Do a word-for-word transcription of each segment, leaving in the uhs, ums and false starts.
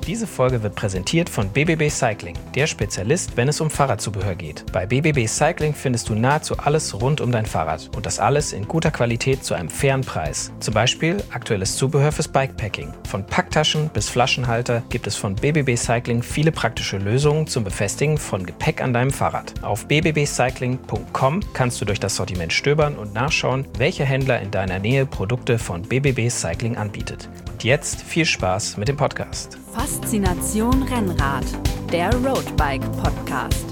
Diese Folge wird präsentiert von B B B Cycling, der Spezialist, wenn es um Fahrradzubehör geht. Bei B B B Cycling findest du nahezu alles rund um dein Fahrrad und das alles in guter Qualität zu einem fairen Preis. Zum Beispiel aktuelles Zubehör fürs Bikepacking. Von Packtaschen bis Flaschenhalter gibt es von B B B Cycling viele praktische Lösungen zum Befestigen von Gepäck an deinem Fahrrad. Auf b b b cycling punkt com kannst du durch das Sortiment stöbern und nachschauen, welcher Händler in deiner Nähe Produkte von B B B Cycling anbietet. Und jetzt viel Spaß mit dem Podcast. Faszination Rennrad, der Roadbike Podcast.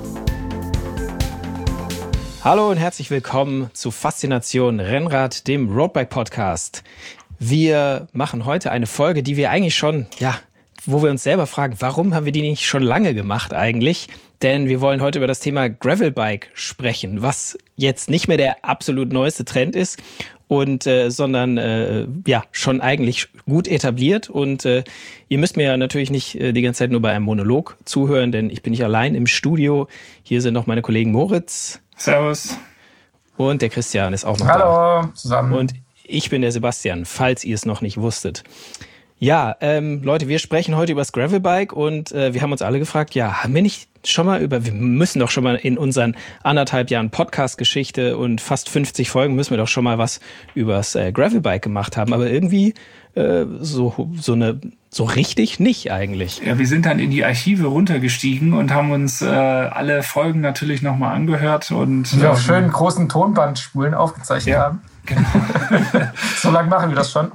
Hallo und herzlich willkommen zu Faszination Rennrad, dem Roadbike Podcast. Wir machen heute eine Folge, die wir eigentlich schon, ja, wo wir uns selber fragen, warum haben wir die nicht schon lange gemacht eigentlich? Denn wir wollen heute über das Thema Gravelbike sprechen, was jetzt nicht mehr der absolut neueste Trend ist. Und äh, sondern äh, ja schon eigentlich gut etabliert. Und äh, ihr müsst mir ja natürlich nicht äh, die ganze Zeit nur bei einem Monolog zuhören, denn ich bin nicht allein im Studio. Hier sind noch meine Kollegen Moritz. Servus. Und der Christian ist auch noch Hallo, da. Hallo zusammen. Und ich bin der Sebastian, falls ihr es noch nicht wusstet. Ja, ähm, Leute, wir sprechen heute über das Gravelbike und äh, wir haben uns alle gefragt, ja, haben wir nicht schon mal über, wir müssen doch schon mal in unseren anderthalb Jahren Podcast-Geschichte und fast fünfzig Folgen müssen wir doch schon mal was übers äh, Gravelbike gemacht haben, aber irgendwie äh, so so eine so richtig nicht eigentlich. Ja, wir sind dann in die Archive runtergestiegen und haben uns äh, alle Folgen natürlich nochmal angehört und die ähm, auf schönen großen Tonbandspulen aufgezeichnet ja. haben. Genau. So lange machen wir das schon.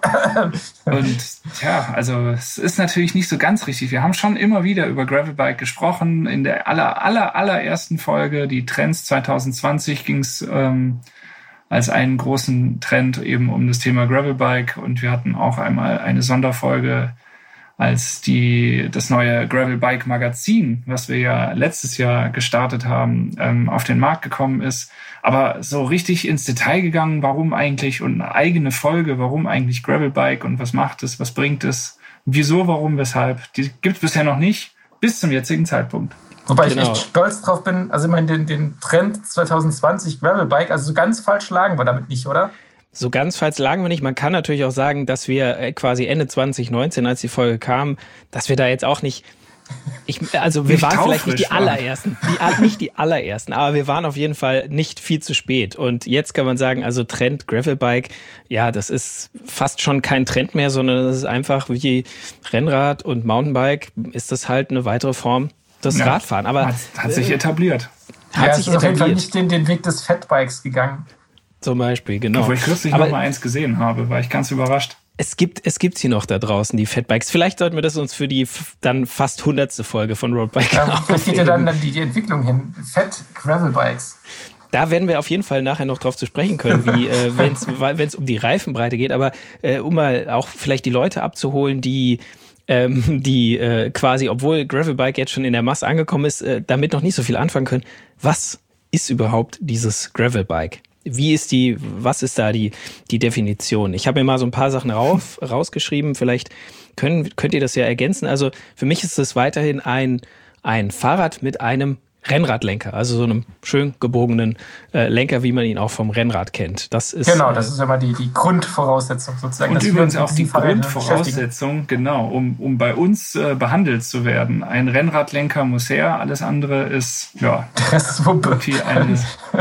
Und ja, also es ist natürlich nicht so ganz richtig. Wir haben schon immer wieder über Gravelbike gesprochen. In der aller, aller, allerersten Folge, die Trends zwanzig zwanzig, ging es ähm, als einen großen Trend eben um das Thema Gravelbike. Und wir hatten auch einmal eine Sonderfolge, als die das neue Gravelbike-Magazin, was wir ja letztes Jahr gestartet haben, ähm, auf den Markt gekommen ist. Aber so richtig ins Detail gegangen, warum eigentlich und eine eigene Folge, warum eigentlich Gravelbike und was macht es, was bringt es, wieso, warum, weshalb, die gibt es bisher noch nicht, bis zum jetzigen Zeitpunkt. Wobei genau. ich echt stolz drauf bin, also ich meine, den, den Trend zwanzig zwanzig Gravelbike, also so ganz falsch lagen wir damit nicht, oder? So ganz falsch lagen wir nicht. Man kann natürlich auch sagen, dass wir quasi Ende zwanzig neunzehn, als die Folge kam, dass wir da jetzt auch nicht, ich, also wir nicht waren vielleicht nicht die waren. allerersten, die, nicht die allerersten, aber wir waren auf jeden Fall nicht viel zu spät. Und jetzt kann man sagen, also Trend Gravelbike, ja, das ist fast schon kein Trend mehr, sondern das ist einfach wie Rennrad und Mountainbike, ist das halt eine weitere Form des ja, Radfahren. Aber hat, hat sich etabliert. Hat ja, sich es ist etabliert. Auf jeden Fall nicht den, den Weg des Fatbikes gegangen. Zum Beispiel, genau. Obwohl ich kürzlich noch mal eins gesehen habe, war ich ganz überrascht. Es gibt es gibt sie noch da draußen, die Fatbikes. Vielleicht sollten wir das uns für die f- dann fast hundertste Folge von Roadbike ja, vielleicht geht ja dann, dann die, die Entwicklung hin. Fat Gravelbikes. Da werden wir auf jeden Fall nachher noch drauf zu sprechen können, wie äh, wenn es um die Reifenbreite geht. Aber äh, um mal auch vielleicht die Leute abzuholen, die ähm, die äh, quasi, obwohl Gravelbike jetzt schon in der Masse angekommen ist, äh, damit noch nicht so viel anfangen können. Was ist überhaupt dieses Gravelbike? Wie ist die, was ist da die, die Definition? Ich habe mir mal so ein paar Sachen rauf, rausgeschrieben. Vielleicht können, könnt ihr das ja ergänzen. Also für mich ist es weiterhin ein, ein Fahrrad mit einem Rennradlenker. Also so einem schön gebogenen äh, Lenker, wie man ihn auch vom Rennrad kennt. Das ist, genau, das ist immer die, die Grundvoraussetzung sozusagen. Und übrigens auch die Grundvoraussetzung, genau, um, um bei uns äh, behandelt zu werden. Ein Rennradlenker muss her, alles andere ist, ja, das ist irgendwie eine...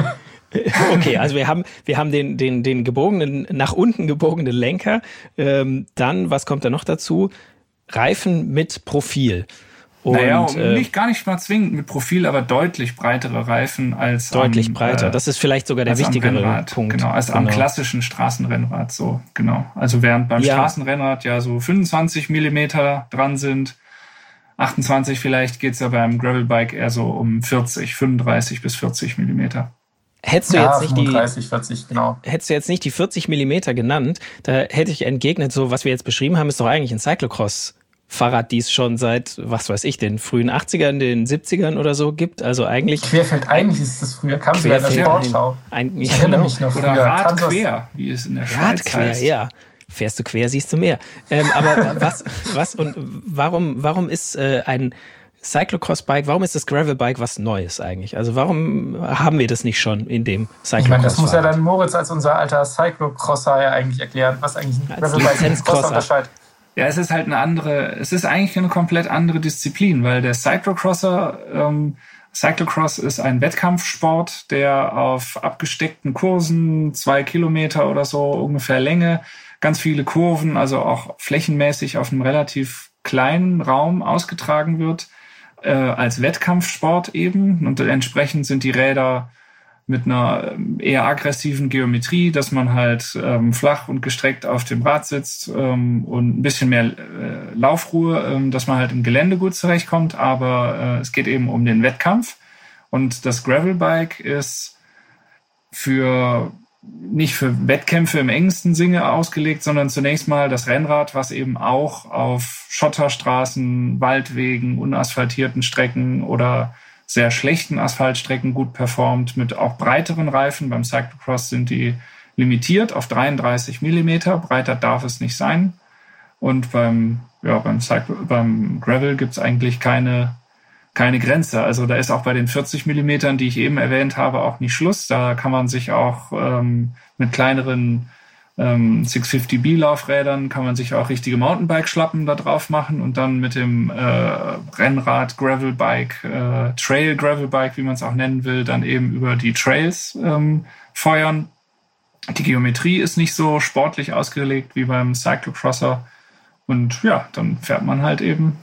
Okay, also wir haben wir haben den den den gebogenen, nach unten gebogenen Lenker. Ähm, dann, was kommt da noch dazu? Reifen mit Profil. Und, naja, und äh, nicht gar nicht mal zwingend mit Profil, aber deutlich breitere Reifen als deutlich am, breiter. Äh, das ist vielleicht sogar der wichtigere Punkt. Genau, als genau. am klassischen Straßenrennrad. So genau. Also während beim ja. Straßenrennrad ja so fünfundzwanzig Millimeter dran sind, achtundzwanzig vielleicht, geht's ja beim Gravelbike eher so um vierzig, fünfunddreißig bis vierzig Millimeter. Hättest du, ja, jetzt nicht fünfunddreißig, vierzig, genau. hättest du jetzt nicht die vierzig Millimeter genannt, da hätte ich entgegnet, so was wir jetzt beschrieben haben, ist doch eigentlich ein Cyclocross-Fahrrad, die es schon seit, was weiß ich, den frühen achtzigern, den siebzigern oder so gibt. Also eigentlich... Querfeld, eigentlich ist das früher, kam sogar in der Sportschau. Ein, ich erinnere mich noch oder früher. Radquer, wie es in der Schweiz Radquer, heißt. ja. Fährst du quer, siehst du mehr. Ähm, aber was, was und warum, warum ist äh, ein Cyclocross-Bike, warum ist das Gravelbike was Neues eigentlich? Also warum haben wir das nicht schon in dem Cyclocross? Ich meine, das muss ja dann Moritz als unser alter Cyclocrosser ja eigentlich erklären, was eigentlich ein Gravelbike und ein Crosser unterscheidet. Ja, es ist halt eine andere, es ist eigentlich eine komplett andere Disziplin, weil der Cyclocrosser, ähm, Cyclocross ist ein Wettkampfsport, der auf abgesteckten Kursen, zwei Kilometer oder so ungefähr Länge, ganz viele Kurven, also auch flächenmäßig auf einem relativ kleinen Raum ausgetragen wird, äh, als Wettkampfsport eben. Und entsprechend sind die Räder mit einer eher aggressiven Geometrie, dass man halt ähm, flach und gestreckt auf dem Rad sitzt ähm, und ein bisschen mehr äh, Laufruhe, ähm, dass man halt im Gelände gut zurechtkommt. Aber äh, es geht eben um den Wettkampf. Und das Gravelbike ist für nicht für Wettkämpfe im engsten Sinne ausgelegt, sondern zunächst mal das Rennrad, was eben auch auf Schotterstraßen, Waldwegen, unasphaltierten Strecken oder sehr schlechten Asphaltstrecken gut performt, mit auch breiteren Reifen. Beim Cyclocross sind die limitiert auf dreiunddreißig Millimeter. Breiter darf es nicht sein. Und beim, ja, beim, Cycle, beim Gravel gibt es eigentlich keine, keine Grenze. Also da ist auch bei den vierzig Millimetern, die ich eben erwähnt habe, auch nicht Schluss. Da kann man sich auch ähm, mit kleineren ähm, sechshundertfünfzig B Laufrädern kann man sich auch richtige Mountainbike-Schlappen da drauf machen und dann mit dem äh, Rennrad, Gravelbike, äh, Trail Gravelbike, wie man es auch nennen will, dann eben über die Trails ähm, feuern. Die Geometrie ist nicht so sportlich ausgelegt wie beim Cyclocrosser und ja, dann fährt man halt eben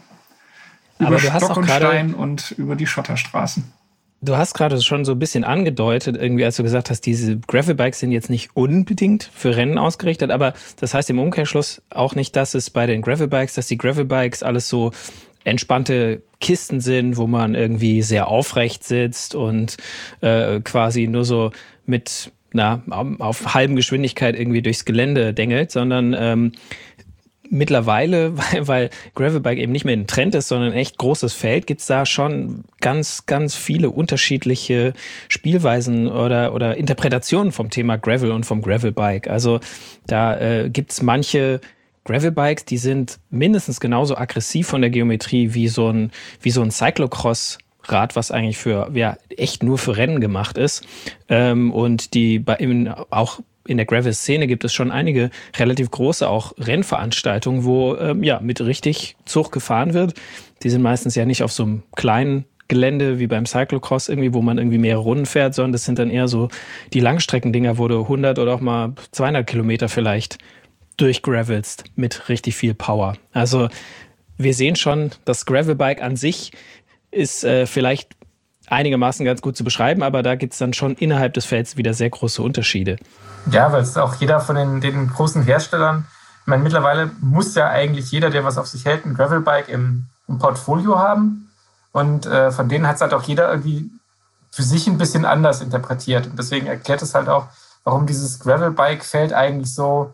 über Stock und Stein und über die Schotterstraßen. Du hast gerade schon so ein bisschen angedeutet, irgendwie, als du gesagt hast, diese Gravelbikes sind jetzt nicht unbedingt für Rennen ausgerichtet, aber das heißt im Umkehrschluss auch nicht, dass es bei den Gravelbikes, dass die Gravelbikes alles so entspannte Kisten sind, wo man irgendwie sehr aufrecht sitzt und äh, quasi nur so mit na auf halben Geschwindigkeit irgendwie durchs Gelände dengelt, sondern ähm, mittlerweile, weil, weil Gravelbike eben nicht mehr ein Trend ist, sondern ein echt großes Feld, gibt's da schon ganz, ganz viele unterschiedliche Spielweisen oder, oder Interpretationen vom Thema Gravel und vom Gravelbike. Also da äh, gibt's manche Gravelbikes, die sind mindestens genauso aggressiv von der Geometrie wie so ein, wie so ein Cyclocross-Rad, was eigentlich für, ja, echt nur für Rennen gemacht ist. Ähm, und die bei, eben auch in der Gravel-Szene gibt es schon einige relativ große auch Rennveranstaltungen, wo ähm, ja mit richtig Zug gefahren wird. Die sind meistens ja nicht auf so einem kleinen Gelände wie beim Cyclocross irgendwie, wo man irgendwie mehrere Runden fährt, sondern das sind dann eher so die Langstreckendinger, wo du hundert oder auch mal zweihundert Kilometer vielleicht durchgravelst mit richtig viel Power. Also wir sehen schon, das Gravelbike an sich ist äh, vielleicht einigermaßen ganz gut zu beschreiben, aber da gibt es dann schon innerhalb des Felds wieder sehr große Unterschiede. Ja, weil es auch jeder von den, den großen Herstellern, ich meine, mittlerweile muss ja eigentlich jeder, der was auf sich hält, ein Gravelbike im, im Portfolio haben. Und äh, von denen hat es halt auch jeder irgendwie für sich ein bisschen anders interpretiert. Und deswegen erklärt es halt auch, warum dieses Gravelbike-Feld eigentlich so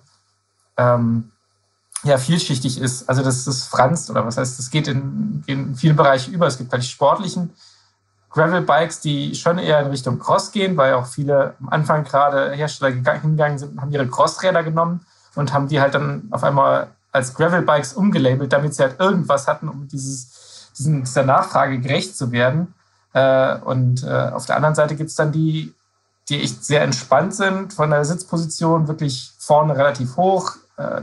ähm, ja, vielschichtig ist. Also das ist franzt, oder was heißt, das geht in, in vielen Bereichen über. Es gibt halt die sportlichen Gravelbikes, die schon eher in Richtung Cross gehen, weil auch viele am Anfang gerade Hersteller hingegangen sind und haben ihre Crossräder genommen und haben die halt dann auf einmal als Gravelbikes umgelabelt, damit sie halt irgendwas hatten, um dieses, diesen, dieser Nachfrage gerecht zu werden. Und auf der anderen Seite gibt es dann die, die echt sehr entspannt sind, von der Sitzposition wirklich vorne relativ hoch,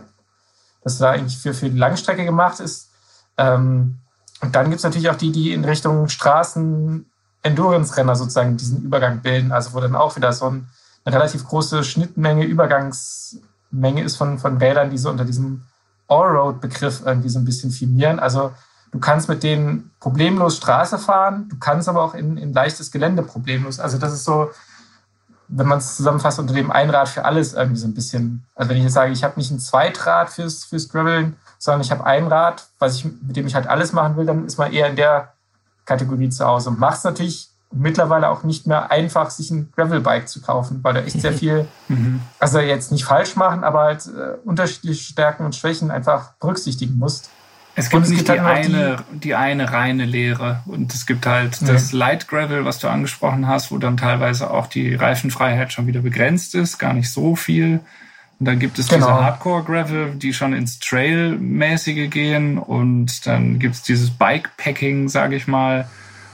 dass da eigentlich für, für die Langstrecke gemacht ist. Und dann gibt es natürlich auch die, die in Richtung Straßen Endurance-Renner sozusagen diesen Übergang bilden, also wo dann auch wieder so ein, eine relativ große Schnittmenge, Übergangsmenge ist von, von Rädern, die so unter diesem Allroad-Begriff irgendwie so ein bisschen firmieren. Also du kannst mit denen problemlos Straße fahren, du kannst aber auch in, in leichtes Gelände problemlos. Also das ist so, wenn man es zusammenfasst, unter dem Einrad für alles irgendwie so ein bisschen. Also wenn ich jetzt sage, ich habe nicht ein Zweitrad fürs, fürs Graveln, sondern ich habe ein Rad, was ich, mit dem ich halt alles machen will, dann ist man eher in der Kategorie zu Hause und macht es natürlich mittlerweile auch nicht mehr einfach, sich ein Gravelbike zu kaufen, weil da echt sehr viel, also jetzt nicht falsch machen, aber halt äh, unterschiedliche Stärken und Schwächen einfach berücksichtigen musst. Es gibt und nicht es gibt die, halt eine, die, die eine reine Lehre und es gibt halt ja. das Light Gravel, was du angesprochen hast, wo dann teilweise auch die Reifenfreiheit schon wieder begrenzt ist, gar nicht so viel. Und dann gibt es genau. diese Hardcore-Gravel, die schon ins Trail-mäßige gehen. Und dann gibt es dieses Bikepacking, sage ich mal,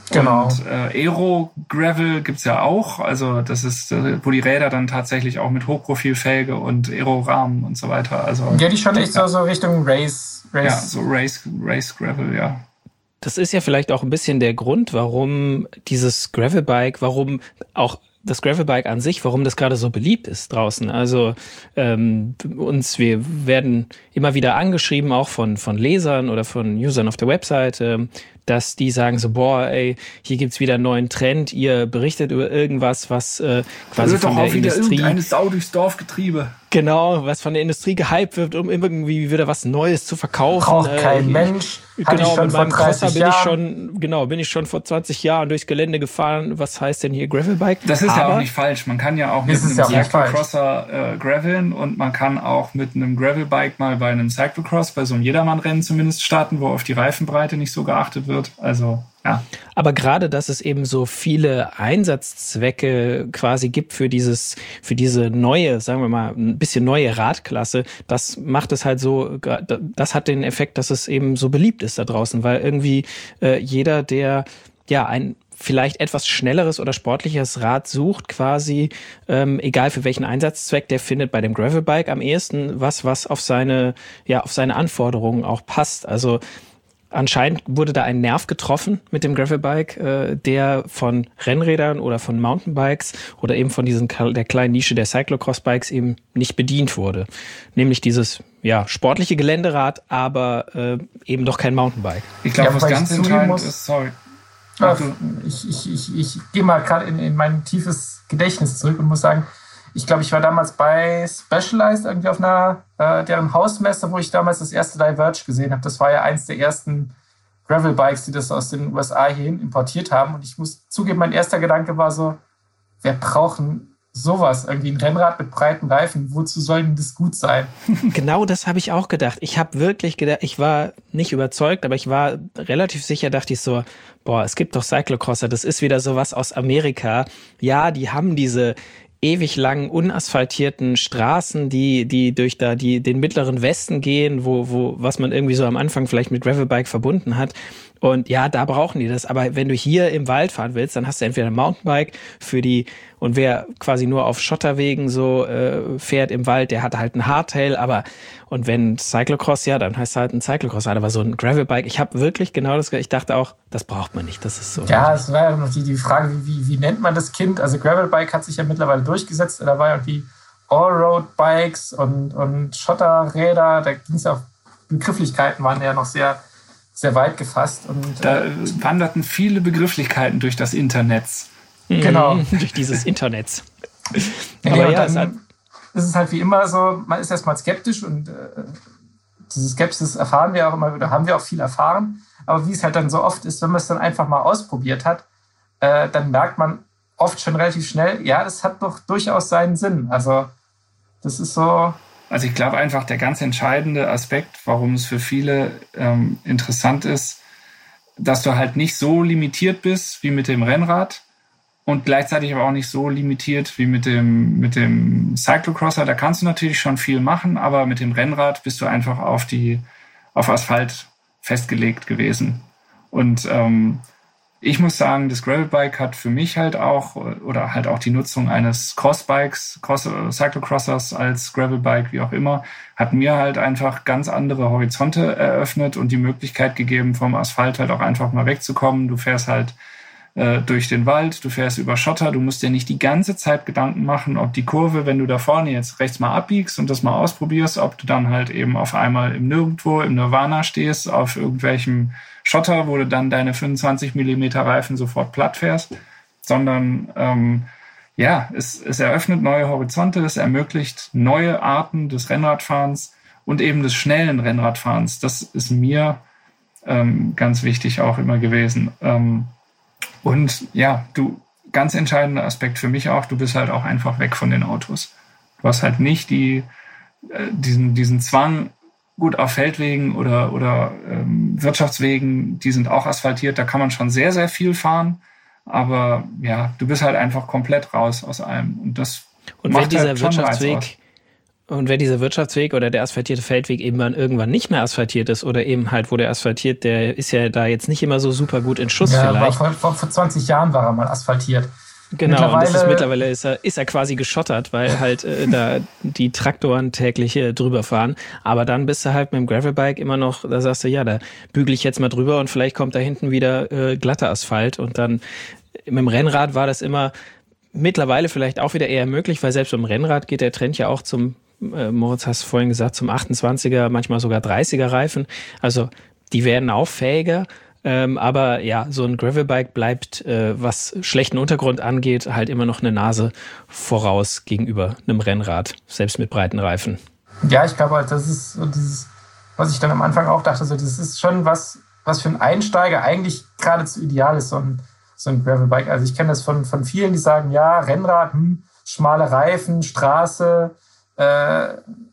Genau. Und äh, Aero-Gravel gibt's ja auch. Also das ist, äh, wo die Räder dann tatsächlich auch mit Hochprofilfelge und Aero-Rahmen und so weiter. Also ja, die schon echt so, so Richtung Race. Race. Ja, so Race, Race Gravel, ja. Das ist ja vielleicht auch ein bisschen der Grund, warum dieses Gravelbike, warum auch das Gravelbike an sich, warum das gerade so beliebt ist draußen. Also ähm, uns, wir werden immer wieder angeschrieben, auch von von Lesern oder von Usern auf der Website, ähm, dass die sagen so, boah, ey, hier gibt's wieder einen neuen Trend, ihr berichtet über irgendwas, was äh, quasi wird von doch der auch wieder Industrie... irgendeine Sau durchs Dorfgetriebe. Genau, was von der Industrie gehypt wird, um irgendwie wieder was Neues zu verkaufen. Braucht kein äh, Mensch. Genau, mit meinem Crosser bin Jahren. ich schon, genau, bin ich schon vor zwanzig Jahren durchs Gelände gefahren. Was heißt denn hier Gravelbike? Das ist Aber, ja auch nicht falsch. Man kann ja auch mit einem ja Cyclocrosser äh, graveln und man kann auch mit einem Gravelbike mal bei einem Cyclocross, bei so einem Jedermann-Rennen zumindest starten, wo auf die Reifenbreite nicht so geachtet wird. Also, ja. Aber gerade, dass es eben so viele Einsatzzwecke quasi gibt für dieses, für diese neue, sagen wir mal, ein bisschen neue Radklasse, das macht es halt so, das hat den Effekt, dass es eben so beliebt ist da draußen, weil irgendwie äh, jeder, der ja ein vielleicht etwas schnelleres oder sportlicheres Rad sucht, quasi, ähm, egal für welchen Einsatzzweck, der findet bei dem Gravelbike am ehesten was, was auf seine, ja, auf seine Anforderungen auch passt. Also anscheinend wurde da ein Nerv getroffen mit dem Gravelbike, äh, der von Rennrädern oder von Mountainbikes oder eben von diesen der kleinen Nische der Cyclocross-Bikes eben nicht bedient wurde. Nämlich dieses ja sportliche Geländerad, aber äh, eben doch kein Mountainbike. Ich glaube, Ja, was wobei ganz ich zugeben entscheidend muss- ist, sorry. Ja, ich ich, ich, ich gehe mal gerade in, in mein tiefes Gedächtnis zurück und muss sagen, ich glaube, ich war damals bei Specialized irgendwie auf einer äh, deren Hausmesse, wo ich damals das erste Diverge gesehen habe. Das war ja eins der ersten Gravelbikes, die das aus den U S A hierhin importiert haben. Und ich muss zugeben, mein erster Gedanke war so, wer braucht denn sowas? Irgendwie ein Rennrad mit breiten Reifen. Wozu soll denn das gut sein? Genau das habe ich auch gedacht. Ich habe wirklich gedacht, ich war nicht überzeugt, aber ich war relativ sicher, dachte ich so, boah, es gibt doch Cyclocrosser, das ist wieder sowas aus Amerika. Ja, die haben diese ewig langen, unasphaltierten Straßen, die, die durch da, die, den mittleren Westen gehen, wo, wo, was man irgendwie so am Anfang vielleicht mit Gravelbike verbunden hat. Und ja, da brauchen die das. Aber wenn du hier im Wald fahren willst, dann hast du entweder ein Mountainbike für die, und wer quasi nur auf Schotterwegen so äh, fährt im Wald, der hat halt ein Hardtail. Aber, und wenn Cyclocross, ja, dann heißt halt ein Cyclocross. Aber so ein Gravelbike, ich habe wirklich genau das, ich dachte auch, das braucht man nicht. Das ist so. Ja, es war ja noch die, die Frage, wie, wie, wie nennt man das Kind? Also Gravelbike hat sich ja mittlerweile durchgesetzt. Da war ja irgendwie Allroad-Bikes und, und Schotterräder. Da ging es ja auch, Begrifflichkeiten waren ja noch sehr, sehr weit gefasst. Und, Da äh, wanderten viele Begrifflichkeiten durch das Internet. Genau. Durch dieses Internet. Ja, Aber und ja, dann es hat, ist es halt wie immer so, man ist erstmal skeptisch und äh, diese Skepsis erfahren wir auch immer wieder, haben wir auch viel erfahren. Aber wie es halt dann so oft ist, wenn man es dann einfach mal ausprobiert hat, äh, dann merkt man oft schon relativ schnell, ja, das hat doch durchaus seinen Sinn. Also das ist so... Also ich glaube einfach, der ganz entscheidende Aspekt, warum es für viele ähm, interessant ist, dass du halt nicht so limitiert bist wie mit dem Rennrad und gleichzeitig aber auch nicht so limitiert wie mit dem, mit dem Cyclocrosser. Da kannst du natürlich schon viel machen, aber mit dem Rennrad bist du einfach auf die, auf Asphalt festgelegt gewesen. Und ähm, ich muss sagen, das Gravelbike hat für mich halt auch, oder halt auch die Nutzung eines Crossbikes, Cross, Cyclocrossers als Gravelbike, wie auch immer, hat mir halt einfach ganz andere Horizonte eröffnet und die Möglichkeit gegeben, vom Asphalt halt auch einfach mal wegzukommen. Du fährst halt äh, durch den Wald, du fährst über Schotter, du musst dir nicht die ganze Zeit Gedanken machen, ob die Kurve, wenn du da vorne jetzt rechts mal abbiegst und das mal ausprobierst, ob du dann halt eben auf einmal im Nirgendwo, im Nirvana stehst, auf irgendwelchem Schotter, wo du dann deine fünfundzwanzig Millimeter Reifen sofort platt fährst, sondern ähm, ja, es, es eröffnet neue Horizonte, es ermöglicht neue Arten des Rennradfahrens und eben des schnellen Rennradfahrens. Das ist mir ähm, ganz wichtig auch immer gewesen. Ähm, und ja, du, ganz entscheidender Aspekt für mich auch, du bist halt auch einfach weg von den Autos. Du hast halt nicht die, äh, diesen, diesen Zwang. Gut, auf Feldwegen oder, oder ähm, Wirtschaftswegen, die sind auch asphaltiert, da kann man schon sehr, sehr viel fahren. Aber ja, du bist halt einfach komplett raus aus allem. Und das und macht wenn dieser halt schon Reiz aus. Wirtschaftsweg Und wenn dieser Wirtschaftsweg oder der asphaltierte Feldweg eben dann irgendwann nicht mehr asphaltiert ist oder eben halt, wo der asphaltiert, der ist ja da jetzt nicht immer so super gut in Schuss ja, vielleicht. Vor, vor, vor zwanzig Jahren war er mal asphaltiert. Genau, und das ist mittlerweile ist er, ist er quasi geschottert, weil halt äh, da die Traktoren täglich äh, drüber fahren. Aber dann bist du halt mit dem Gravelbike immer noch, da sagst du, ja, da bügel ich jetzt mal drüber und vielleicht kommt da hinten wieder äh, glatter Asphalt. Und dann mit dem Rennrad war das immer mittlerweile vielleicht auch wieder eher möglich, weil selbst beim Rennrad geht der Trend ja auch zum, äh, Moritz hast du vorhin gesagt, zum achtundzwanziger, manchmal sogar dreißiger Reifen. Also die werden auch fähiger. Ähm, aber ja, so ein Gravelbike bleibt, äh, was schlechten Untergrund angeht, halt immer noch eine Nase voraus gegenüber einem Rennrad, selbst mit breiten Reifen. Ja, ich glaube halt, das ist so dieses, was ich dann am Anfang auch dachte, so, das ist schon was, was für einen Einsteiger eigentlich geradezu ideal ist, so ein, so ein Gravelbike. Also ich kenne das von, von vielen, die sagen, ja, Rennrad, hm, schmale Reifen, Straße, äh,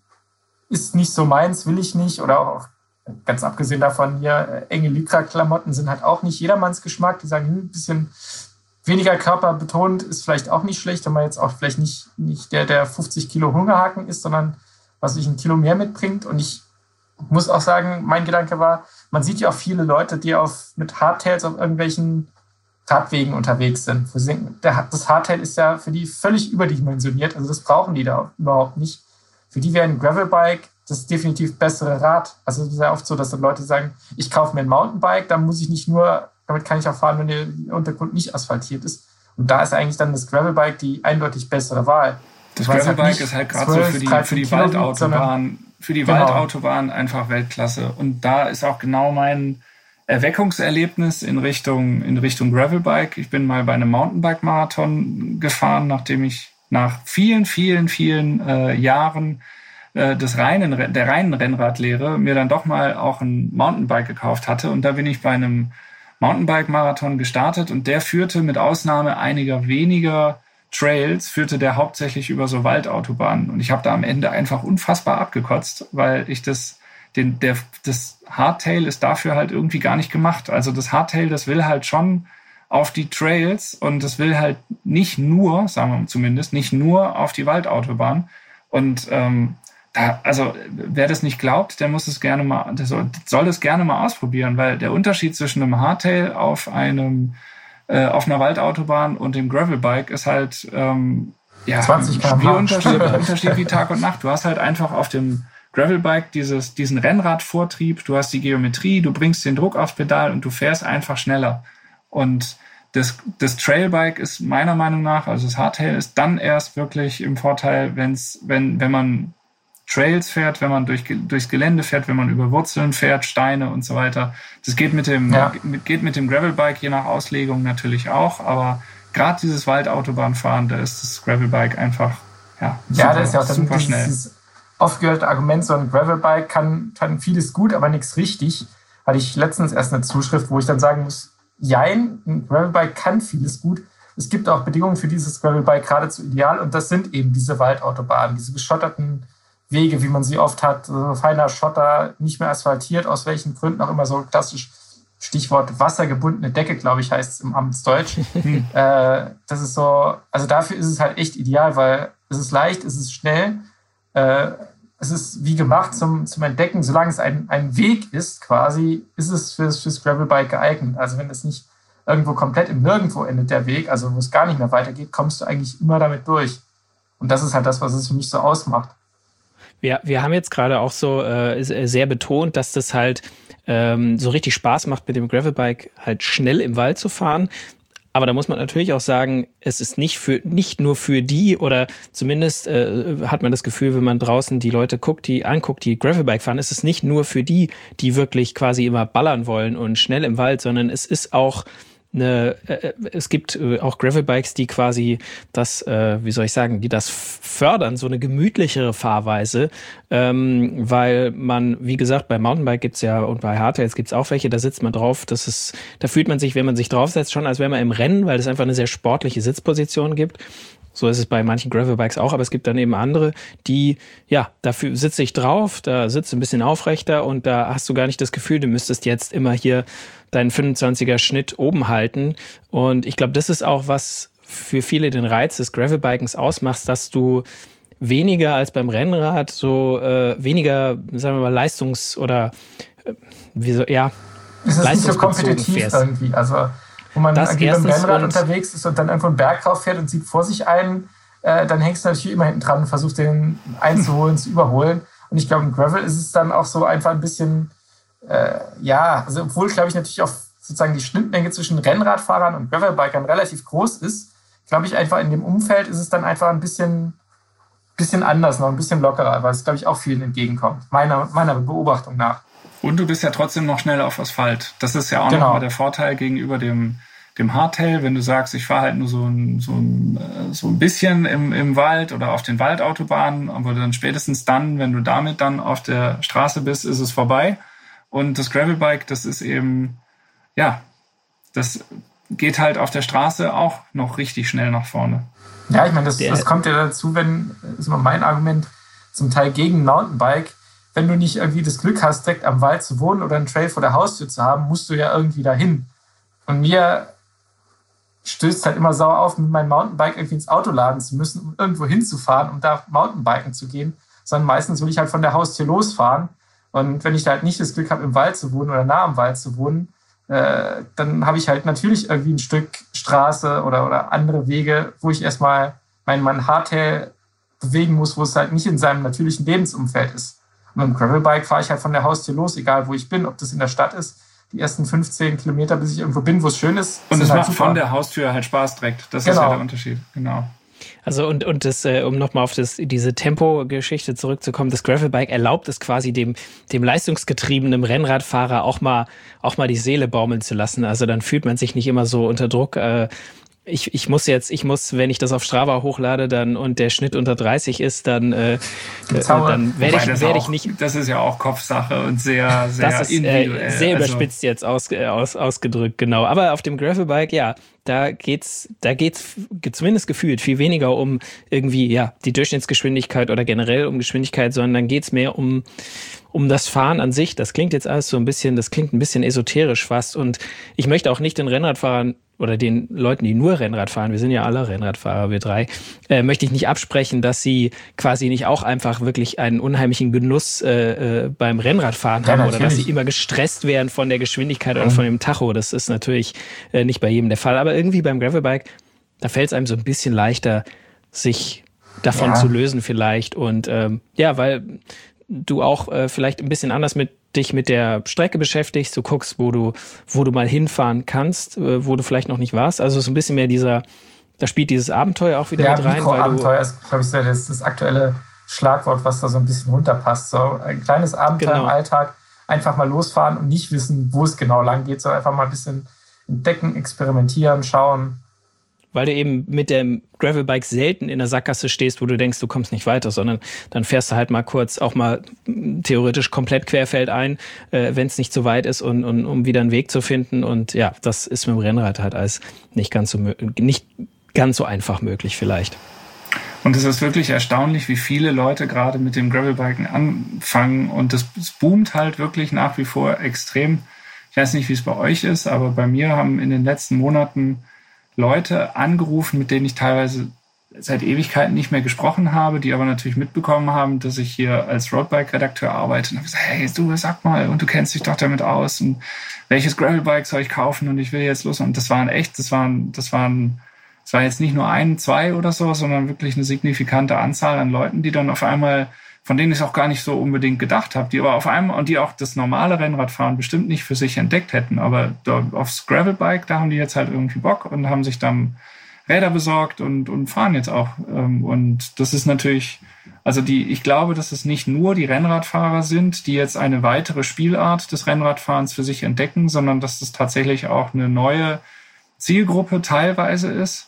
ist nicht so meins, will ich nicht, oder auch ganz abgesehen davon, hier enge Lycra-Klamotten sind halt auch nicht jedermanns Geschmack. Die sagen, ein bisschen weniger körperbetont ist vielleicht auch nicht schlecht, wenn man jetzt auch vielleicht nicht, nicht der, der fünfzig Kilo Hungerhaken ist, sondern was sich ein Kilo mehr mitbringt. Und ich muss auch sagen, mein Gedanke war, man sieht ja auch viele Leute, die auf, mit Hardtails auf irgendwelchen Radwegen unterwegs sind. Wo sie denken, der, das Hardtail ist ja für die völlig überdimensioniert. Also das brauchen die da überhaupt nicht. Für die wäre ein Gravelbike das definitiv bessere Rad. Also es ist ja oft so, dass dann Leute sagen, ich kaufe mir ein Mountainbike, dann muss ich nicht nur, damit kann ich auch fahren, wenn der Untergrund nicht asphaltiert ist. Und da ist eigentlich dann das Gravelbike die eindeutig bessere Wahl. Das Gravelbike halt ist halt gerade so für die, für die Waldautobahn, für die genau. Waldautobahn einfach Weltklasse. Und da ist auch genau mein Erweckungserlebnis in Richtung, in Richtung Gravelbike. Ich bin mal bei einem Mountainbike-Marathon gefahren, nachdem ich nach vielen, vielen, vielen äh, Jahren des reinen, der reinen Rennradlehre mir dann doch mal auch ein Mountainbike gekauft hatte. Und da bin ich bei einem Mountainbike-Marathon gestartet und der führte mit Ausnahme einiger weniger Trails, führte der hauptsächlich über so Waldautobahnen. Und ich habe da am Ende einfach unfassbar abgekotzt, weil ich das, den, der, das Hardtail ist dafür halt irgendwie gar nicht gemacht. Also das Hardtail, das will halt schon auf die Trails und das will halt nicht nur, sagen wir zumindest, nicht nur auf die Waldautobahn. Und ähm, Da, also wer das nicht glaubt, der muss es gerne mal, der soll, soll das gerne mal ausprobieren, weil der Unterschied zwischen einem Hardtail auf einem äh, auf einer Waldautobahn und dem Gravelbike ist halt ähm, ja zwanzig Kilometer Spielunterschied, Unterschied wie Tag und Nacht. Du hast halt einfach auf dem Gravelbike dieses diesen Rennradvortrieb, du hast die Geometrie, du bringst den Druck aufs Pedal und du fährst einfach schneller. Und das, das Trailbike ist meiner Meinung nach, also das Hardtail ist dann erst wirklich im Vorteil, wenn's, wenn wenn man Trails fährt, wenn man durch, durchs Gelände fährt, wenn man über Wurzeln fährt, Steine und so weiter. Das geht mit dem, ja. geht mit dem Gravelbike je nach Auslegung natürlich auch, aber gerade dieses Waldautobahnfahren, da ist das Gravelbike einfach, ja, super, ja, das ist ja auch dann super schnell. Dieses oft gehörte Argument, so ein Gravelbike kann, kann vieles gut, aber nichts richtig. Hatte ich letztens erst eine Zuschrift, wo ich dann sagen muss, jein, ein Gravelbike kann vieles gut. Es gibt auch Bedingungen für dieses Gravelbike geradezu ideal und das sind eben diese Waldautobahnen, diese geschotterten Wege, wie man sie oft hat, so feiner Schotter, nicht mehr asphaltiert, aus welchen Gründen auch immer, so klassisch Stichwort wassergebundene Decke, glaube ich, heißt es im Amtsdeutsch. äh, das ist so, also dafür ist es halt echt ideal, weil es ist leicht, es ist schnell, äh, es ist wie gemacht zum, zum Entdecken, solange es ein, ein Weg ist quasi, ist es fürs, fürs Gravelbike geeignet. Also wenn es nicht irgendwo komplett im Nirgendwo endet der Weg, also wo es gar nicht mehr weitergeht, kommst du eigentlich immer damit durch. Und das ist halt das, was es für mich so ausmacht. Wir, wir haben jetzt gerade auch so äh, sehr betont, dass das halt ähm, so richtig Spaß macht, mit dem Gravelbike halt schnell im Wald zu fahren. Aber da muss man natürlich auch sagen, es ist nicht für nicht nur für die, oder zumindest äh, hat man das Gefühl, wenn man draußen die Leute guckt, die anguckt, die Gravelbike fahren, ist es nicht nur für die, die wirklich quasi immer ballern wollen und schnell im Wald, sondern es ist auch Eine, äh, es gibt äh, auch Gravelbikes, die quasi das, äh, wie soll ich sagen, die das fördern, so eine gemütlichere Fahrweise, ähm, weil man, wie gesagt, bei Mountainbike gibt's ja und bei Hardtails gibt's auch welche, da sitzt man drauf, das ist, da fühlt man sich, wenn man sich draufsetzt, schon als wäre man im Rennen, weil es einfach eine sehr sportliche Sitzposition gibt. So ist es bei manchen Gravelbikes auch, aber es gibt dann eben andere, die, ja, dafür sitze ich drauf, da sitzt du ein bisschen aufrechter und da hast du gar nicht das Gefühl, du müsstest jetzt immer hier deinen fünfundzwanziger Schnitt oben halten. Und ich glaube, das ist auch, was für viele den Reiz des Gravelbikens ausmacht, dass du weniger als beim Rennrad, so äh, weniger, sagen wir mal, Leistungs- oder äh, wie so, ja, es ist nicht so kompetitiv fährst. Irgendwie. Also, wo man das irgendwie beim Rennrad unterwegs ist und dann irgendwo einen Berg rauf fährt und sieht vor sich einen, äh, dann hängst du natürlich immer hinten dran und versuchst den einzuholen, zu überholen. Und ich glaube, im Gravel ist es dann auch so einfach ein bisschen, äh, ja, also obwohl, glaube ich, natürlich auch sozusagen die Schnittmenge zwischen Rennradfahrern und Gravelbikern relativ groß ist, glaube ich, einfach in dem Umfeld ist es dann einfach ein bisschen, bisschen anders, noch ein bisschen lockerer, weil es, glaube ich, auch vielen entgegenkommt, meiner, meiner Beobachtung nach. Und du bist ja trotzdem noch schnell auf Asphalt. Das ist ja auch genau. nochmal der Vorteil gegenüber dem, dem Hardtail, wenn du sagst, ich fahre halt nur so ein, so ein, so ein bisschen im, im Wald oder auf den Waldautobahnen, aber dann spätestens dann, wenn du damit dann auf der Straße bist, ist es vorbei. Und das Gravelbike, das ist eben, ja, das geht halt auf der Straße auch noch richtig schnell nach vorne. Ja, ich meine, das, das kommt ja dazu, wenn, das ist immer mein Argument, zum Teil gegen Mountainbike, wenn du nicht irgendwie das Glück hast, direkt am Wald zu wohnen oder einen Trail vor der Haustür zu haben, musst du ja irgendwie dahin. Und mir stößt halt immer sauer auf, mit meinem Mountainbike irgendwie ins Auto laden zu müssen, um irgendwo hinzufahren, um da Mountainbiken zu gehen, sondern meistens will ich halt von der Haustür losfahren. Und wenn ich da halt nicht das Glück habe, im Wald zu wohnen oder nah am Wald zu wohnen, äh, dann habe ich halt natürlich irgendwie ein Stück Straße oder, oder andere Wege, wo ich erstmal mein, mein Hardtail bewegen muss, wo es halt nicht in seinem natürlichen Lebensumfeld ist. Und mit dem Gravelbike fahre ich halt von der Haustür los, egal wo ich bin, ob das in der Stadt ist, die ersten fünfzehn Kilometer, bis ich irgendwo bin, wo es schön ist. Und es halt macht super. Von der Haustür halt Spaß direkt. Das genau. ist ja der Unterschied. Genau. Also und, und das, äh, um nochmal auf das, diese Tempo-Geschichte zurückzukommen, das Gravelbike erlaubt es quasi dem, dem leistungsgetriebenen Rennradfahrer auch mal, auch mal die Seele baumeln zu lassen. Also dann fühlt man sich nicht immer so unter Druck. Äh, ich, ich muss jetzt, ich muss, wenn ich das auf Strava hochlade dann und der Schnitt unter dreißig ist, dann, äh, dann werde ich, werd ich nicht. Das ist ja auch Kopfsache und sehr, sehr das ist, individuell. Äh, sehr überspitzt also. jetzt aus, äh, aus, ausgedrückt, genau. Aber auf dem Gravelbike, ja, da geht's, da geht's zumindest gefühlt viel weniger um irgendwie, ja, die Durchschnittsgeschwindigkeit oder generell um Geschwindigkeit, sondern dann geht's mehr um, um das Fahren an sich. Das klingt jetzt alles so ein bisschen, das klingt ein bisschen esoterisch fast. Und ich möchte auch nicht den Rennradfahrern oder den Leuten, die nur Rennrad fahren, wir sind ja alle Rennradfahrer, wir drei, äh, möchte ich nicht absprechen, dass sie quasi nicht auch einfach wirklich einen unheimlichen Genuss äh, äh, beim Rennradfahren haben ja, oder dass sie immer gestresst werden von der Geschwindigkeit mhm. oder von dem Tacho. Das ist natürlich äh, nicht bei jedem der Fall. Aber irgendwie beim Gravelbike, da fällt es einem so ein bisschen leichter, sich davon ja. zu lösen vielleicht. Und ähm, ja, weil du auch äh, vielleicht ein bisschen anders mit dich mit der Strecke beschäftigst, du guckst, wo du, wo du mal hinfahren kannst, wo du vielleicht noch nicht warst. Also so ein bisschen mehr dieser, da spielt dieses Abenteuer auch wieder ja, mit rein. Mikroabenteuer ist, glaube ich, das, das aktuelle Schlagwort, was da so ein bisschen runterpasst. So ein kleines Abenteuer genau. im Alltag, einfach mal losfahren und nicht wissen, wo es genau lang geht, sondern einfach mal ein bisschen entdecken, experimentieren, schauen. Weil du eben mit dem Gravelbike selten in der Sackgasse stehst, wo du denkst, du kommst nicht weiter, sondern dann fährst du halt mal kurz auch mal theoretisch komplett querfeldein, äh, wenn es nicht so weit ist, und, und um wieder einen Weg zu finden. Und ja, das ist mit dem Rennrad halt als nicht ganz so nicht ganz so einfach möglich vielleicht. Und es ist wirklich erstaunlich, wie viele Leute gerade mit dem Gravelbiken anfangen. Und das, das boomt halt wirklich nach wie vor extrem. Ich weiß nicht, wie es bei euch ist, aber bei mir haben in den letzten Monaten Leute angerufen, mit denen ich teilweise seit Ewigkeiten nicht mehr gesprochen habe, die aber natürlich mitbekommen haben, dass ich hier als Roadbike-Redakteur arbeite. Und habe gesagt, hey, du, sag mal, und du kennst dich doch damit aus, und welches Gravelbike soll ich kaufen, und ich will jetzt los. Und das waren echt, das waren, das waren, das war jetzt nicht nur ein, zwei oder so, sondern wirklich eine signifikante Anzahl an Leuten, die dann auf einmal, von denen ich auch gar nicht so unbedingt gedacht habe, die aber auf einmal, und die auch das normale Rennradfahren bestimmt nicht für sich entdeckt hätten, aber da aufs Gravelbike, da haben die jetzt halt irgendwie Bock und haben sich dann Räder besorgt und, und fahren jetzt auch. Und das ist natürlich, also die, ich glaube, dass es nicht nur die Rennradfahrer sind, die jetzt eine weitere Spielart des Rennradfahrens für sich entdecken, sondern dass das tatsächlich auch eine neue Zielgruppe teilweise ist,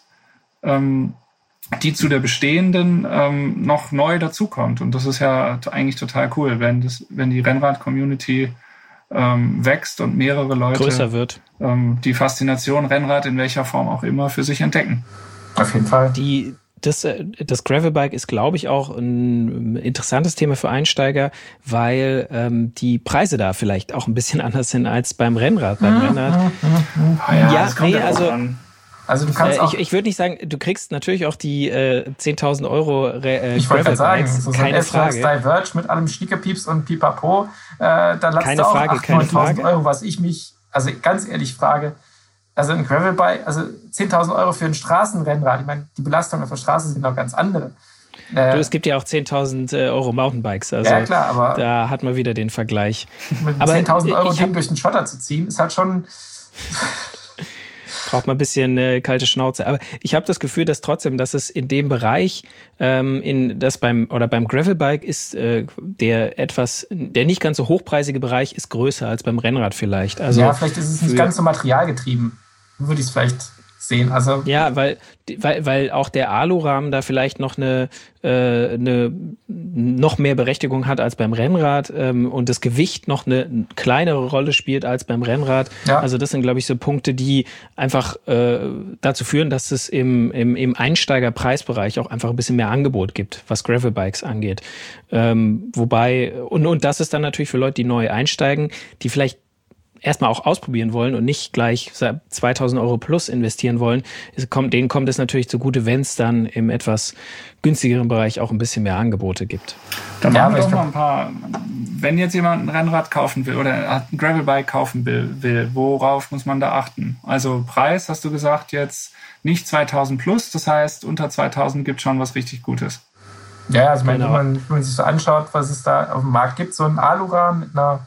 die zu der bestehenden ähm, noch neu dazukommt. Und das ist ja eigentlich total cool, wenn das, wenn die Rennrad-Community ähm, wächst und mehrere Leute größer wird, ähm, die Faszination Rennrad in welcher Form auch immer für sich entdecken. Auf jeden Fall. Die, das, das Gravelbike ist, glaube ich, auch ein interessantes Thema für Einsteiger, weil ähm, die Preise da vielleicht auch ein bisschen anders sind als beim Rennrad. Beim Rennrad. Ah ja, ja das kommt nee, ja also an. Also du kannst äh, auch... Ich, ich würde nicht sagen, du kriegst natürlich auch die äh, zehntausend Euro äh, Ich wollte gerade sagen, so keine ein Frage. Diverge mit allem Schniekepieps und Pipapo, äh, da lasst keine du auch Frage, achttausend, neuntausend Euro, was ich mich, also ganz ehrlich frage, also ein Gravelbike, also zehntausend Euro für ein Straßenrennrad, ich meine, die Belastungen auf der Straße sind noch ganz andere. Äh, du, es gibt ja auch zehntausend Euro Mountainbikes, also ja, klar, aber da hat man wieder den Vergleich. Mit zehntausend Euro Ding durch den Schotter zu ziehen, ist halt schon... Braucht man ein bisschen äh, kalte Schnauze. Aber ich habe das Gefühl, dass trotzdem, dass es in dem Bereich, ähm, in das beim oder beim Gravelbike ist äh, der etwas, der nicht ganz so hochpreisige Bereich ist größer als beim Rennrad vielleicht. Also ja, vielleicht ist es nicht ganz so materialgetrieben. Würde ich es vielleicht sehen. Also ja, weil, weil, weil auch der Alurahmen da vielleicht noch eine, äh, eine noch mehr Berechtigung hat als beim Rennrad ähm, und das Gewicht noch eine kleinere Rolle spielt als beim Rennrad. Ja. Also das sind, glaube ich, so Punkte, die einfach äh, dazu führen, dass es im, im, im Einsteigerpreisbereich auch einfach ein bisschen mehr Angebot gibt, was Gravelbikes angeht. Ähm, wobei, und, und das ist dann natürlich für Leute, die neu einsteigen, die vielleicht erstmal auch ausprobieren wollen und nicht gleich zweitausend Euro plus investieren wollen, es kommt, denen kommt es natürlich zugute, wenn es dann im etwas günstigeren Bereich auch ein bisschen mehr Angebote gibt. Dann machen wir doch mal ein paar, wenn jetzt jemand ein Rennrad kaufen will oder ein Gravelbike kaufen will, will, worauf muss man da achten? Also Preis, hast du gesagt, jetzt nicht zweitausend plus, das heißt unter zweitausend gibt es schon was richtig Gutes. Ja, also genau. wenn, man, wenn man sich so anschaut, was es da auf dem Markt gibt, so ein Alurahmen mit einer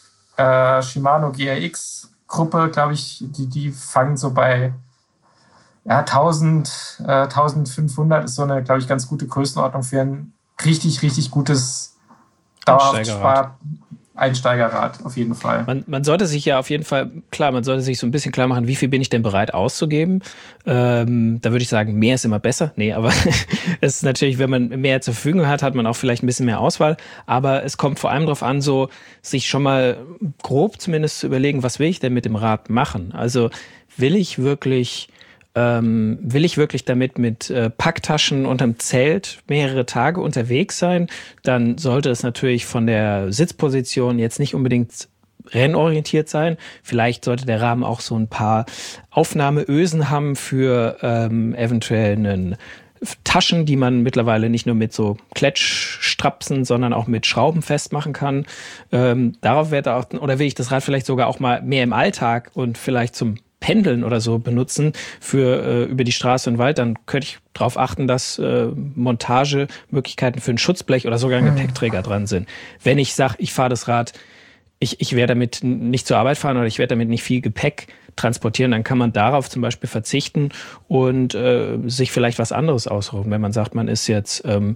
Äh, Shimano G R X-Gruppe, glaube ich, die, die fangen so bei ja, tausend, äh, eintausendfünfhundert ist so eine, glaube ich, ganz gute Größenordnung für ein richtig, richtig gutes Dauerhaft Einsteigerrad, auf jeden Fall. Man, man sollte sich ja auf jeden Fall, klar, man sollte sich so ein bisschen klar machen, wie viel bin ich denn bereit auszugeben. Ähm, da würde ich sagen, mehr ist immer besser. Nee, aber es ist natürlich, wenn man mehr zur Verfügung hat, hat man auch vielleicht ein bisschen mehr Auswahl. Aber es kommt vor allem darauf an, so sich schon mal grob zumindest zu überlegen, was will ich denn mit dem Rad machen? Also will ich wirklich... Ähm, will ich wirklich damit mit äh, Packtaschen unterm Zelt mehrere Tage unterwegs sein, dann sollte es natürlich von der Sitzposition jetzt nicht unbedingt rennorientiert sein. Vielleicht sollte der Rahmen auch so ein paar Aufnahmeösen haben für ähm, eventuell einen Taschen, die man mittlerweile nicht nur mit so Kletschstrapsen, sondern auch mit Schrauben festmachen kann. Ähm, darauf werde auch, oder will ich das Rad vielleicht sogar auch mal mehr im Alltag und vielleicht zum Pendeln oder so benutzen für äh, über die Straße und Wald, dann könnte ich darauf achten, dass äh, Montagemöglichkeiten für ein Schutzblech oder sogar ein mhm. Gepäckträger dran sind. Wenn ich sage, ich fahre das Rad, ich, ich werde damit nicht zur Arbeit fahren oder ich werde damit nicht viel Gepäck transportieren, dann kann man darauf zum Beispiel verzichten und äh, sich vielleicht was anderes ausruhen. Wenn man sagt, man ist jetzt, ähm,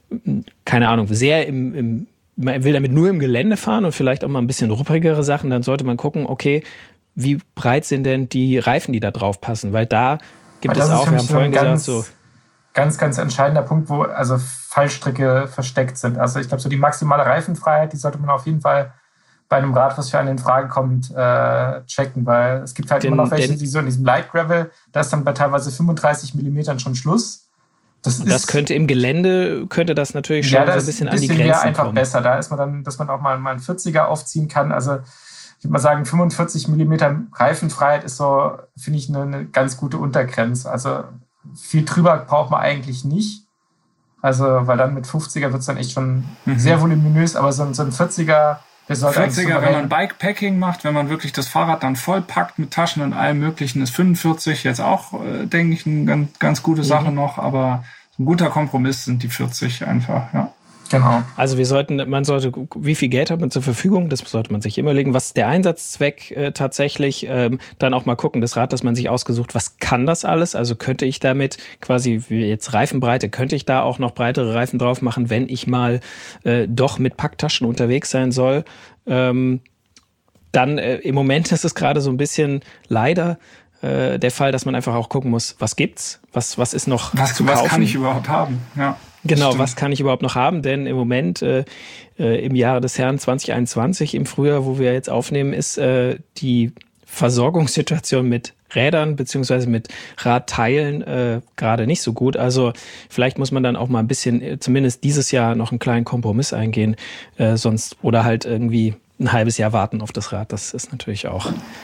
keine Ahnung, sehr im, im man will damit nur im Gelände fahren und vielleicht auch mal ein bisschen rupprigere Sachen, dann sollte man gucken, okay, wie breit sind denn die Reifen, die da drauf passen? Weil da gibt es auch, wir haben vorhin gesagt, so... Ganz, ganz entscheidender Punkt, wo also Fallstricke versteckt sind. Also ich glaube, so die maximale Reifenfreiheit, die sollte man auf jeden Fall bei einem Rad, was für einen in Frage kommt, äh, checken, weil es gibt halt den, immer noch welche, die so in diesem Light Gravel, da ist dann bei teilweise fünfunddreißig Millimetern schon Schluss. Das, ist, das könnte im Gelände, könnte das natürlich schon ja, so ein bisschen, ein bisschen an die Grenzen einfach kommen. Besser. Da ist man dann, dass man auch mal, mal einen vierziger aufziehen kann. Also ich würde mal sagen, fünfundvierzig Millimeter Reifenfreiheit ist so, finde ich, eine, eine ganz gute Untergrenze. Also viel drüber braucht man eigentlich nicht. Also, weil dann mit fünfziger wird es dann echt schon mhm. sehr voluminös, aber so, so ein vierziger, der sollte vierziger, wenn man Bikepacking macht, wenn man wirklich das Fahrrad dann voll packt mit Taschen und allem Möglichen, ist fünfundvierzig jetzt auch, äh, denke ich, eine ganz, ganz gute Sache mhm. noch, aber ein guter Kompromiss sind die vierzig einfach, ja. Genau. Also wir sollten, man sollte, wie viel Geld hat man zur Verfügung, das sollte man sich immer legen. Was ist der Einsatzzweck äh, tatsächlich? Ähm, dann auch mal gucken, das Rad, das man sich ausgesucht, was kann das alles? Also könnte ich damit quasi, wie jetzt Reifenbreite, könnte ich da auch noch breitere Reifen drauf machen, wenn ich mal äh, doch mit Packtaschen unterwegs sein soll? Ähm, dann äh, im Moment ist es gerade so ein bisschen leider äh, der Fall, dass man einfach auch gucken muss, was gibt's? Was, was ist noch was, zu kaufen? Was kann ich überhaupt haben? Ja. Genau, Stimmt. Was kann ich überhaupt noch haben? Denn im Moment, äh, äh, im Jahre des Herrn zwanzig einundzwanzig, im Frühjahr, wo wir jetzt aufnehmen, ist äh, die Versorgungssituation mit Rädern beziehungsweise mit Radteilen äh, gerade nicht so gut. Also vielleicht muss man dann auch mal ein bisschen, äh, zumindest dieses Jahr, noch einen kleinen Kompromiss eingehen, äh, sonst oder halt irgendwie ein halbes Jahr warten auf das Rad. Das ist natürlich auch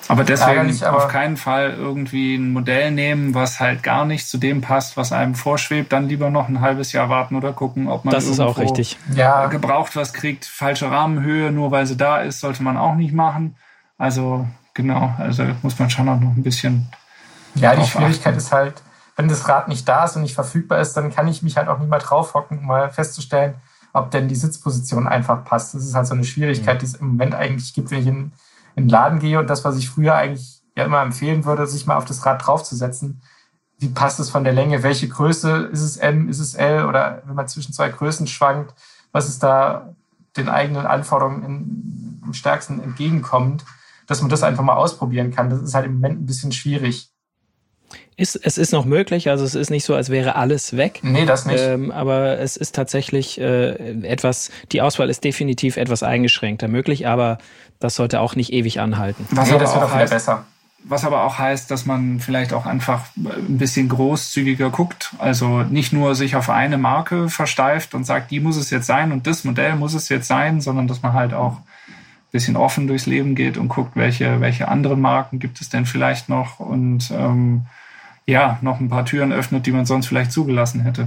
Aber deswegen ärgerlich, aber auf keinen Fall irgendwie ein Modell nehmen, was halt gar nicht zu dem passt, was einem vorschwebt. Dann lieber noch ein halbes Jahr warten oder gucken, ob man das ist auch richtig. Ja. gebraucht was kriegt. Falsche Rahmenhöhe, nur weil sie da ist, sollte man auch nicht machen. Also genau, also muss man schon auch noch ein bisschen. Ja, die Schwierigkeit ist halt, wenn das Rad nicht da ist und nicht verfügbar ist, dann kann ich mich halt auch nicht mal draufhocken, um mal festzustellen, ob denn die Sitzposition einfach passt. Das ist halt so eine Schwierigkeit, mhm. die es im Moment eigentlich gibt, wenn ich in in den Laden gehe und das, was ich früher eigentlich ja immer empfehlen würde, sich mal auf das Rad draufzusetzen. Wie passt es von der Länge? Welche Größe? Ist es M? Ist es L? Oder wenn man zwischen zwei Größen schwankt, was ist da den eigenen Anforderungen in, am stärksten entgegenkommend, dass man das einfach mal ausprobieren kann. Das ist halt im Moment ein bisschen schwierig. Ist, es ist noch möglich, also es ist nicht so, als wäre alles weg. Nee, das nicht. Ähm, aber es ist tatsächlich äh, etwas, die Auswahl ist definitiv etwas eingeschränkter möglich, aber das sollte auch nicht ewig anhalten. Was nee, aber das wird auch auch wieder heißt, besser. Was aber auch heißt, dass man vielleicht auch einfach ein bisschen großzügiger guckt. Also nicht nur sich auf eine Marke versteift und sagt, die muss es jetzt sein und das Modell muss es jetzt sein, sondern dass man halt auch ein bisschen offen durchs Leben geht und guckt, welche, welche anderen Marken gibt es denn vielleicht noch und ähm, ja, noch ein paar Türen öffnet, die man sonst vielleicht zugelassen hätte.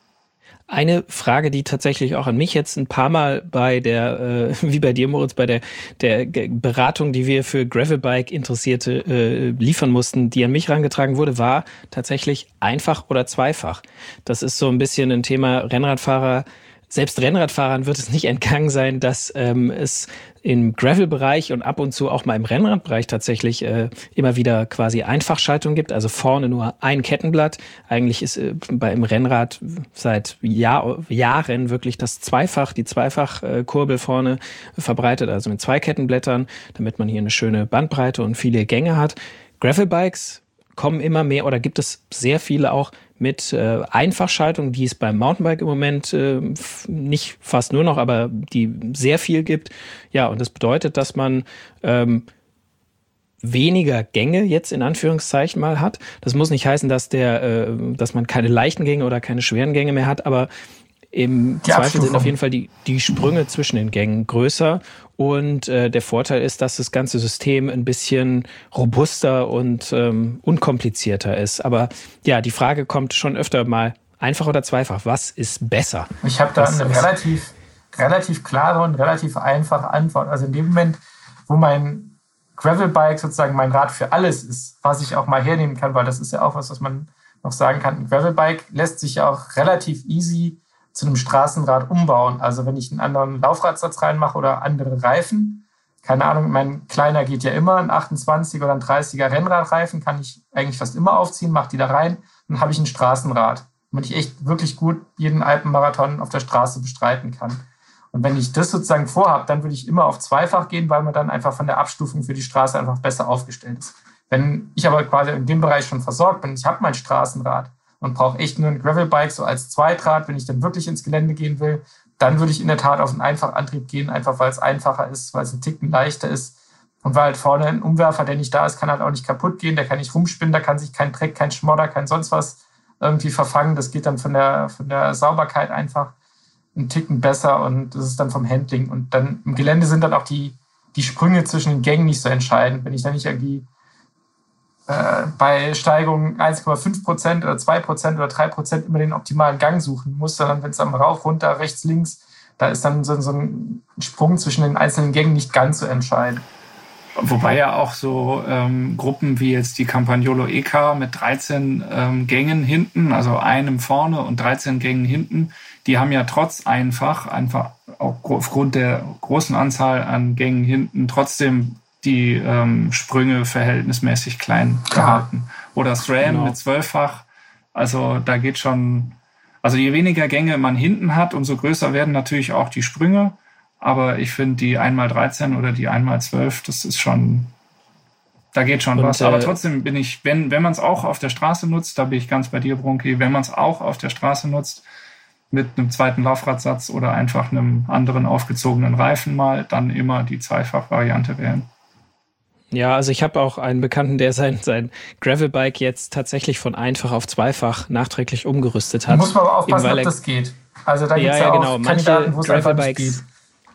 Eine Frage, die tatsächlich auch an mich jetzt ein paar Mal bei der, äh, wie bei dir, Moritz, bei der, der Beratung, die wir für Gravelbike-Interessierte äh, liefern mussten, die an mich herangetragen wurde, war tatsächlich einfach oder zweifach. Das ist so ein bisschen ein Thema Rennradfahrer. Selbst Rennradfahrern wird es nicht entgangen sein, dass ähm, es im Gravel-Bereich und ab und zu auch mal im Rennradbereich tatsächlich äh, immer wieder quasi Einfachschaltung gibt. Also vorne nur ein Kettenblatt. Eigentlich ist äh, bei im Rennrad seit Jahr, Jahren wirklich das Zweifach, die Zweifachkurbel vorne verbreitet, also mit zwei Kettenblättern, damit man hier eine schöne Bandbreite und viele Gänge hat. Gravelbikes kommen immer mehr oder gibt es sehr viele auch mit äh, Einfachschaltung, die es beim Mountainbike im Moment äh, f- nicht fast nur noch, aber die sehr viel gibt. Ja, und das bedeutet, dass man ähm, weniger Gänge jetzt in Anführungszeichen mal hat. Das muss nicht heißen, dass der, äh, dass man keine leichten Gänge oder keine schweren Gänge mehr hat, aber im Die Zweifel Abstufung. sind auf jeden Fall die, die Sprünge zwischen den Gängen größer. Und äh, der Vorteil ist, dass das ganze System ein bisschen robuster und ähm, unkomplizierter ist. Aber ja, die Frage kommt schon öfter mal, einfach oder zweifach, was ist besser? Ich habe da Was eine ist- relativ, relativ klare und relativ einfache Antwort. Also in dem Moment, wo mein Gravelbike sozusagen mein Rad für alles ist, was ich auch mal hernehmen kann, weil das ist ja auch was, was man noch sagen kann. Ein Gravelbike lässt sich ja auch relativ easy zu einem Straßenrad umbauen. Also wenn ich einen anderen Laufradsatz reinmache oder andere Reifen, keine Ahnung, mein kleiner geht ja immer, ein achtundzwanziger oder ein dreißiger Rennradreifen kann ich eigentlich fast immer aufziehen, mache die da rein, dann habe ich ein Straßenrad, damit ich echt wirklich gut jeden Alpenmarathon auf der Straße bestreiten kann. Und wenn ich das sozusagen vorhabe, dann würde ich immer auf zweifach gehen, weil man dann einfach von der Abstufung für die Straße einfach besser aufgestellt ist. Wenn ich aber quasi in dem Bereich schon versorgt bin, ich habe mein Straßenrad und brauche echt nur ein Gravelbike so als Zweitrad, wenn ich dann wirklich ins Gelände gehen will, dann würde ich in der Tat auf einen Einfachantrieb gehen, einfach weil es einfacher ist, weil es ein Ticken leichter ist und weil halt vorne ein Umwerfer, der nicht da ist, kann halt auch nicht kaputt gehen, der kann nicht rumspinnen, da kann sich kein Dreck, kein Schmodder, kein sonst was irgendwie verfangen. Das geht dann von der, von der Sauberkeit einfach einen Ticken besser und das ist dann vom Handling. Und dann im Gelände sind dann auch die, die Sprünge zwischen den Gängen nicht so entscheidend. Wenn ich dann nicht irgendwie äh, bei Steigung eins Komma fünf Prozent oder zwei Prozent oder drei Prozent immer den optimalen Gang suchen muss, sondern wenn es am Rauf, runter, rechts, links, da ist dann so, so ein Sprung zwischen den einzelnen Gängen nicht ganz so entscheidend. Wobei ja auch so ähm, Gruppen wie jetzt die Campagnolo E K mit dreizehn ähm, Gängen hinten, also einem vorne und dreizehn Gängen hinten, die haben ja trotz einfach, einfach auch aufgrund der großen Anzahl an Gängen hinten trotzdem die ähm, Sprünge verhältnismäßig klein gehalten. Oder SRAM Genau. mit zwölffach, also da geht schon, also je weniger Gänge man hinten hat, umso größer werden natürlich auch die Sprünge. Aber ich finde die eins mal dreizehn oder die eins mal zwölf, das ist schon, da geht schon Und, was. Aber äh, trotzdem bin ich, wenn, wenn man es auch auf der Straße nutzt, da bin ich ganz bei dir, Brunki, wenn man es auch auf der Straße nutzt, mit einem zweiten Laufradsatz oder einfach einem anderen aufgezogenen Reifen mal, dann immer die Zweifach-Variante wählen. Ja, also ich habe auch einen Bekannten, der sein, sein Gravelbike jetzt tatsächlich von einfach auf zweifach nachträglich umgerüstet hat. Da muss man aber Eben aufpassen, weil ob er- das geht. Also da gibt Ja, es ja, ja, genau. auch Manche Kandidaten, wo es einfach nicht geht. Gravelbikes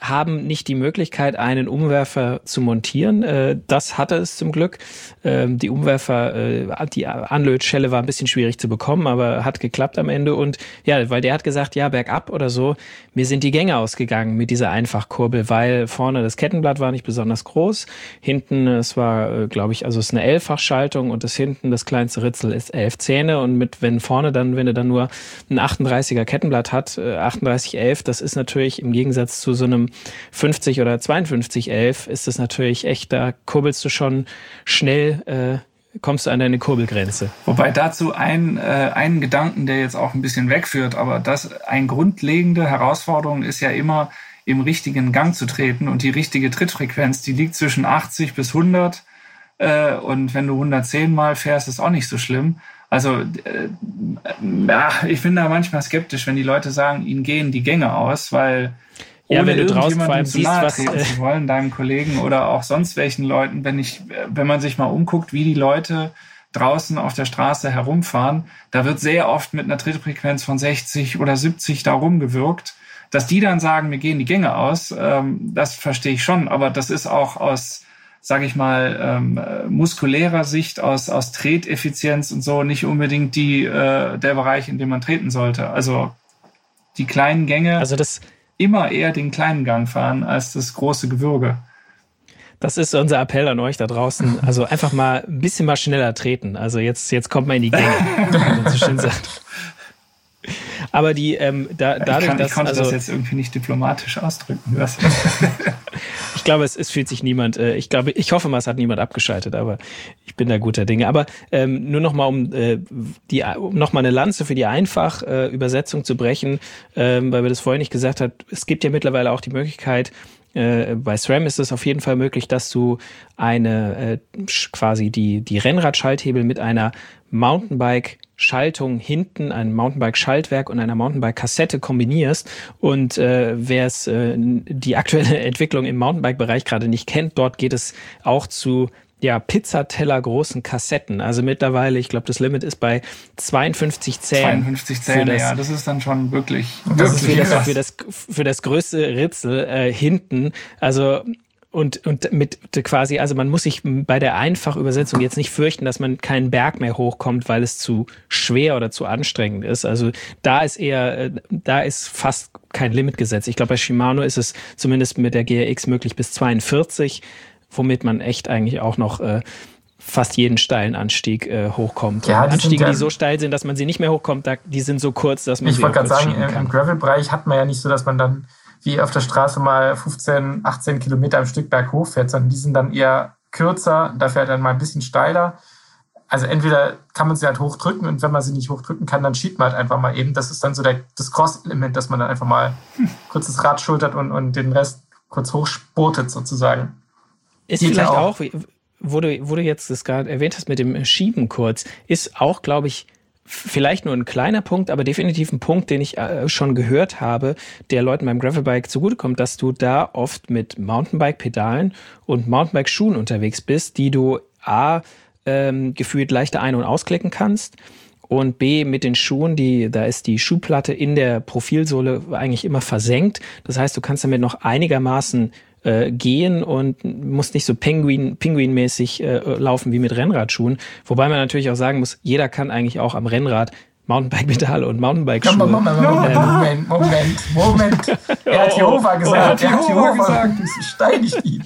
haben nicht die Möglichkeit, einen Umwerfer zu montieren. Äh, das hatte es zum Glück. Ähm, die Umwerfer, äh, die Anlötschelle war ein bisschen schwierig zu bekommen, aber hat geklappt am Ende. Und ja, weil der hat gesagt, ja, bergab oder so, mir sind die Gänge ausgegangen mit dieser Einfachkurbel, weil vorne das Kettenblatt war nicht besonders groß. Hinten, es war, äh, glaube ich, also es ist eine Elffachschaltung und das hinten, das kleinste Ritzel ist elf Zähne. Und mit, wenn vorne dann, wenn du dann nur ein achtunddreißiger Kettenblatt hat, äh, achtunddreißig elf, das ist natürlich im Gegensatz zu so einem fünfzig oder zweiundfünfzig elf ist das natürlich echt, da kurbelst du schon schnell, äh, kommst du an deine Kurbelgrenze. Wobei dazu ein, äh, einen Gedanken, der jetzt auch ein bisschen wegführt, aber das eine grundlegende Herausforderung ist ja immer, im richtigen Gang zu treten und die richtige Trittfrequenz, die liegt zwischen achtzig bis hundert äh, und wenn du hundertzehn Mal fährst, ist auch nicht so schlimm. Also äh, ja, ich bin da manchmal skeptisch, wenn die Leute sagen, ihnen gehen die Gänge aus, weil ja, wenn du draußen vor allem zu siehst, nahe was treten zu wollen, deinem Kollegen oder auch sonst welchen Leuten, wenn ich, wenn man sich mal umguckt, wie die Leute draußen auf der Straße herumfahren, da wird sehr oft mit einer Trittfrequenz von sechzig oder siebzig da rumgewirkt. Dass die dann sagen, mir gehen die Gänge aus, ähm, das verstehe ich schon, aber das ist auch aus, sage ich mal, ähm, muskulärer Sicht, aus aus Treteffizienz und so nicht unbedingt die äh, der Bereich, in dem man treten sollte. Also die kleinen Gänge, also das immer eher den kleinen Gang fahren als das große Gewürge. Das ist unser Appell an euch da draußen. Also einfach mal ein bisschen mal schneller treten. Also jetzt, jetzt kommt man in die Gänge, wie man so schön sagt. Aber die, ähm, da, dadurch, ich, kann, dass, ich konnte also, das jetzt irgendwie nicht diplomatisch ausdrücken. Ich glaube, es, es fühlt sich niemand, äh, ich glaube, ich hoffe mal, es hat niemand abgeschaltet, aber ich bin da guter Dinge. Aber ähm, nur noch mal, um, äh, die, um noch mal eine Lanze für die Einfach-Übersetzung äh, zu brechen, ähm, weil wir das vorhin nicht gesagt haben, es gibt ja mittlerweile auch die Möglichkeit, äh, bei SRAM ist es auf jeden Fall möglich, dass du eine äh, quasi die, die Rennradschalthebel mit einer Mountainbike Schaltung hinten, ein Mountainbike-Schaltwerk und einer Mountainbike-Kassette kombinierst. Und äh, wer es äh, die aktuelle Entwicklung im Mountainbike-Bereich gerade nicht kennt, dort geht es auch zu ja Pizzateller großen Kassetten. Also mittlerweile, ich glaube, das Limit ist bei zweiundfünfzig Zähnen. zweiundfünfzig Zähne, ja, das ist dann schon wirklich, das wirklich ist für, das, für das größte Ritzel äh, hinten. Also Und, und mit quasi, also man muss sich bei der Einfachübersetzung jetzt nicht fürchten, dass man keinen Berg mehr hochkommt, weil es zu schwer oder zu anstrengend ist. Also da ist eher, da ist fast kein Limit gesetzt. Ich glaube, bei Shimano ist es zumindest mit der G R X möglich bis zweiundvierzig, womit man echt eigentlich auch noch äh, fast jeden steilen Anstieg äh, hochkommt. Ja, die Anstiege, ja, die so steil sind, dass man sie nicht mehr hochkommt, da, die sind so kurz, dass man ich sie wollte gerade sagen, kann. im Gravel-Bereich hat man ja nicht so, dass man dann wie auf der Straße mal fünfzehn, achtzehn Kilometer am Stück berghoch fährt, sondern die sind dann eher kürzer, dafür dann mal ein bisschen steiler. Also entweder kann man sie halt hochdrücken und wenn man sie nicht hochdrücken kann, dann schiebt man halt einfach mal eben. Das ist dann so der, das Cross-Element, dass man dann einfach mal kurz das Rad schultert und, und den Rest kurz hochspurtet sozusagen. Ist Geht vielleicht auch, auch wo, du, wo du jetzt das gerade erwähnt hast mit dem Schieben kurz, ist auch, glaube ich, vielleicht nur ein kleiner Punkt, aber definitiv ein Punkt, den ich äh, schon gehört habe, der Leuten beim Gravelbike zugutekommt, dass du da oft mit Mountainbike-Pedalen und Mountainbike-Schuhen unterwegs bist, die du A, ähm, gefühlt leichter ein- und ausklicken kannst und B, mit den Schuhen, die, da ist die Schuhplatte in der Profilsohle eigentlich immer versenkt. Das heißt, du kannst damit noch einigermaßen äh, gehen und musst nicht so Pinguin, Pinguin-mäßig äh, laufen wie mit Rennradschuhen. Wobei man natürlich auch sagen muss, jeder kann eigentlich auch am Rennrad Mountainbike-Pedale und Mountainbike-Schuhe. Moment, Moment, Moment, Moment, Moment. Er hat Jehova gesagt. Er hat Jehova gesagt. Das steinigt ihn.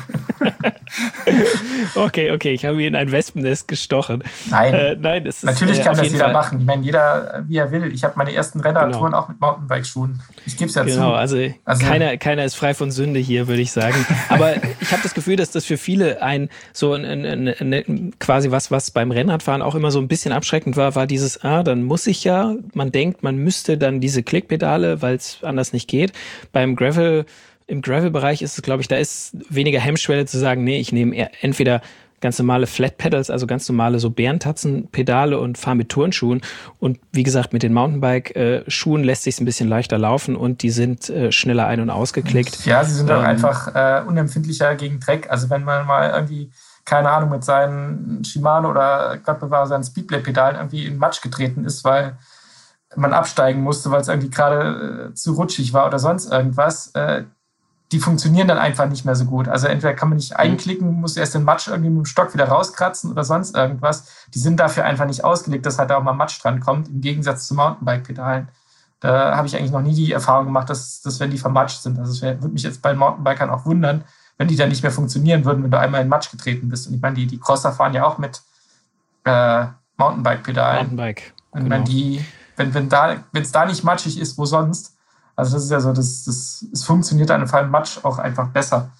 Okay, okay, ich habe ihn in ein Wespennest gestochen. Nein, äh, nein das ist, natürlich äh, kann das jeder Fall. machen. Ich meine, jeder, wie er will. Ich habe meine ersten Rennradtouren genau. auch mit Mountainbike-Schuhen. Ich gebe es ja genau, zu. Genau, also, also keiner, keiner ist frei von Sünde hier, würde ich sagen. Aber ich habe das Gefühl, dass das für viele ein so ein, ein, ein, ein, quasi was, was beim Rennradfahren auch immer so ein bisschen abschreckend war, war dieses, ah, dann muss ich ja, man denkt, man müsste dann diese Klickpedale, weil es anders nicht geht. Beim Gravel, im Gravel-Bereich ist es, glaube ich, da ist weniger Hemmschwelle zu sagen, nee, ich nehme entweder ganz normale Flat Pedals, also ganz normale so Bärentatzenpedale und fahre mit Turnschuhen. Und wie gesagt, mit den Mountainbike-Schuhen lässt sich es ein bisschen leichter laufen und die sind äh, schneller ein- und ausgeklickt. Ja, sie sind ähm, auch einfach äh, unempfindlicher gegen Dreck. Also wenn man mal irgendwie, keine Ahnung, mit seinen Shimano oder Gott bewahre seinen Speedblade-Pedalen irgendwie in Matsch getreten ist, weil man absteigen musste, weil es irgendwie gerade äh, zu rutschig war oder sonst irgendwas, äh, die funktionieren dann einfach nicht mehr so gut. Also entweder kann man nicht einklicken, muss erst den Matsch irgendwie mit dem Stock wieder rauskratzen oder sonst irgendwas. Die sind dafür einfach nicht ausgelegt, dass halt da auch mal Matsch dran kommt, im Gegensatz zu Mountainbike-Pedalen. Da habe ich eigentlich noch nie die Erfahrung gemacht, dass, dass wenn die vermatscht sind. Also es würde mich jetzt bei Mountainbikern auch wundern, wenn die dann nicht mehr funktionieren würden, wenn du einmal in Matsch getreten bist. Und ich meine, die, die Crosser fahren ja auch mit äh, Mountainbike-Pedalen. Mountainbike, und genau. Wenn die, wenn, wenn da, wenn es da nicht matschig ist, wo sonst? Also das ist ja so, das, das, es funktioniert an einem Fall Matsch auch einfach besser.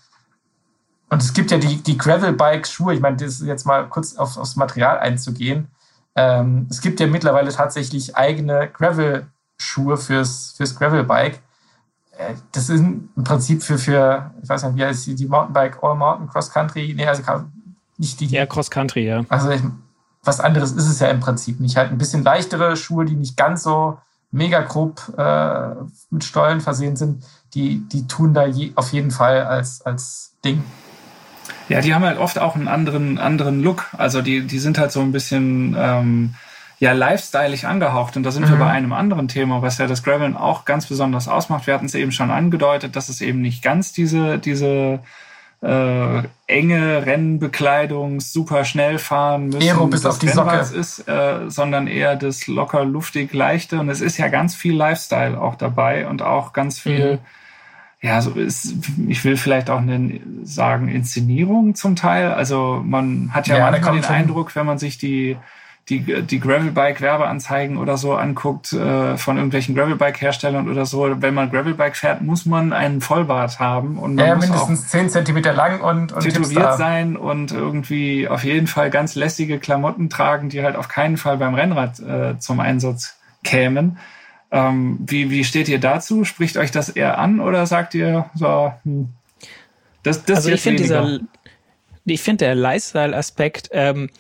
Und es gibt ja die, die Gravel-Bike-Schuhe, ich meine, das ist jetzt mal kurz auf, aufs Material einzugehen. Ähm, es gibt ja mittlerweile tatsächlich eigene Gravel-Schuhe fürs, fürs Gravel-Bike. Äh, das sind im Prinzip für, für, ich weiß nicht, wie heißt die, die Mountainbike, All-Mountain, Cross-Country, nee, also nicht die. Ja, Cross-Country, ja. Also was anderes ist es ja im Prinzip nicht. Halt ein bisschen leichtere Schuhe, die nicht ganz so mega grob äh, mit Stollen versehen sind, die, die tun da je, auf jeden Fall als, als Ding. Ja, die haben halt oft auch einen anderen, anderen Look. Also die, die sind halt so ein bisschen ähm, ja, lifestyleig angehaucht. Und da sind mhm. wir bei einem anderen Thema, was ja das Graveln auch ganz besonders ausmacht. Wir hatten es eben schon angedeutet, dass es eben nicht ganz diese, diese äh, enge Rennbekleidung, super schnell fahren müssen, Aero bis auf die Socke ist, äh, sondern eher das locker, luftig, leichte. Und es ist ja ganz viel Lifestyle auch dabei und auch ganz viel, mhm. ja, so ist, ich will vielleicht auch eine, sagen, Inszenierung zum Teil. Also man hat ja, ja manchmal den Eindruck, wenn man sich die die die Gravelbike-Werbeanzeigen oder so anguckt äh, von irgendwelchen Gravelbike-Herstellern oder so, wenn man Gravelbike fährt, muss man einen Vollbart haben und man ja, muss mindestens auch zehn Zentimeter lang und, und tätowiert Hipster sein und irgendwie auf jeden Fall ganz lässige Klamotten tragen, die halt auf keinen Fall beim Rennrad äh, zum Einsatz kämen. Ähm, wie wie steht ihr dazu? Spricht euch das eher an oder sagt ihr so, hm, das das also ich finde dieser ich finde der Lifestyle-Aspekt ähm,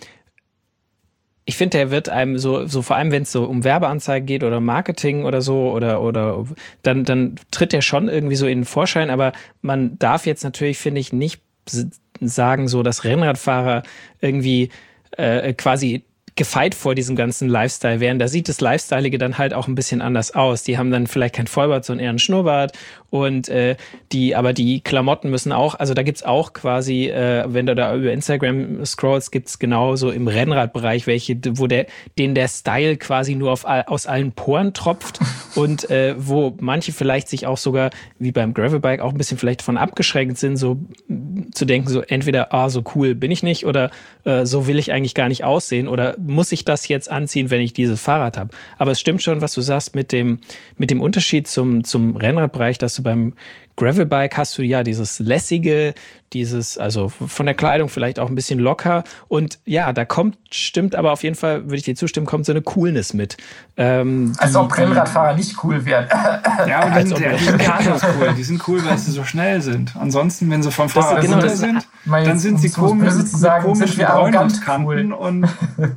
ich finde, der wird einem so, so vor allem, wenn es so um Werbeanzeigen geht oder Marketing oder so, oder, oder, dann, dann tritt der schon irgendwie so in den Vorschein, aber man darf jetzt natürlich, finde ich, nicht sagen, so, dass Rennradfahrer irgendwie äh, quasi gefeit vor diesem ganzen Lifestyle wären. Da sieht das Lifestyleige dann halt auch ein bisschen anders aus. Die haben dann vielleicht kein Vollbart, sondern eher einen Schnurrbart und äh, die, aber die Klamotten müssen auch, also da gibt's auch quasi, äh, wenn du da über Instagram scrollst, gibt's genauso im Rennradbereich welche, wo der, denen der Style quasi nur auf, aus allen Poren tropft und äh, wo manche vielleicht sich auch sogar, wie beim Gravelbike, auch ein bisschen vielleicht von abgeschränkt sind, so zu denken, so entweder, ah, so cool bin ich nicht oder äh, so will ich eigentlich gar nicht aussehen oder muss ich das jetzt anziehen, wenn ich dieses Fahrrad habe? Aber es stimmt schon, was du sagst mit dem, mit dem Unterschied zum, zum Rennradbereich, dass du beim Gravelbike hast du ja dieses lässige, dieses, also von der Kleidung vielleicht auch ein bisschen locker und ja, da kommt, stimmt aber auf jeden Fall, würde ich dir zustimmen, kommt so eine Coolness mit. Ähm, als die, ob Rennradfahrer nicht cool wären. Ja, aber die sind, ja, die sind cool. Die sind cool, weil sie so schnell sind. Ansonsten, wenn sie vom Fahrrad genau, runter sind, dann sind sie komisch, mit komischen Bräunungskanten und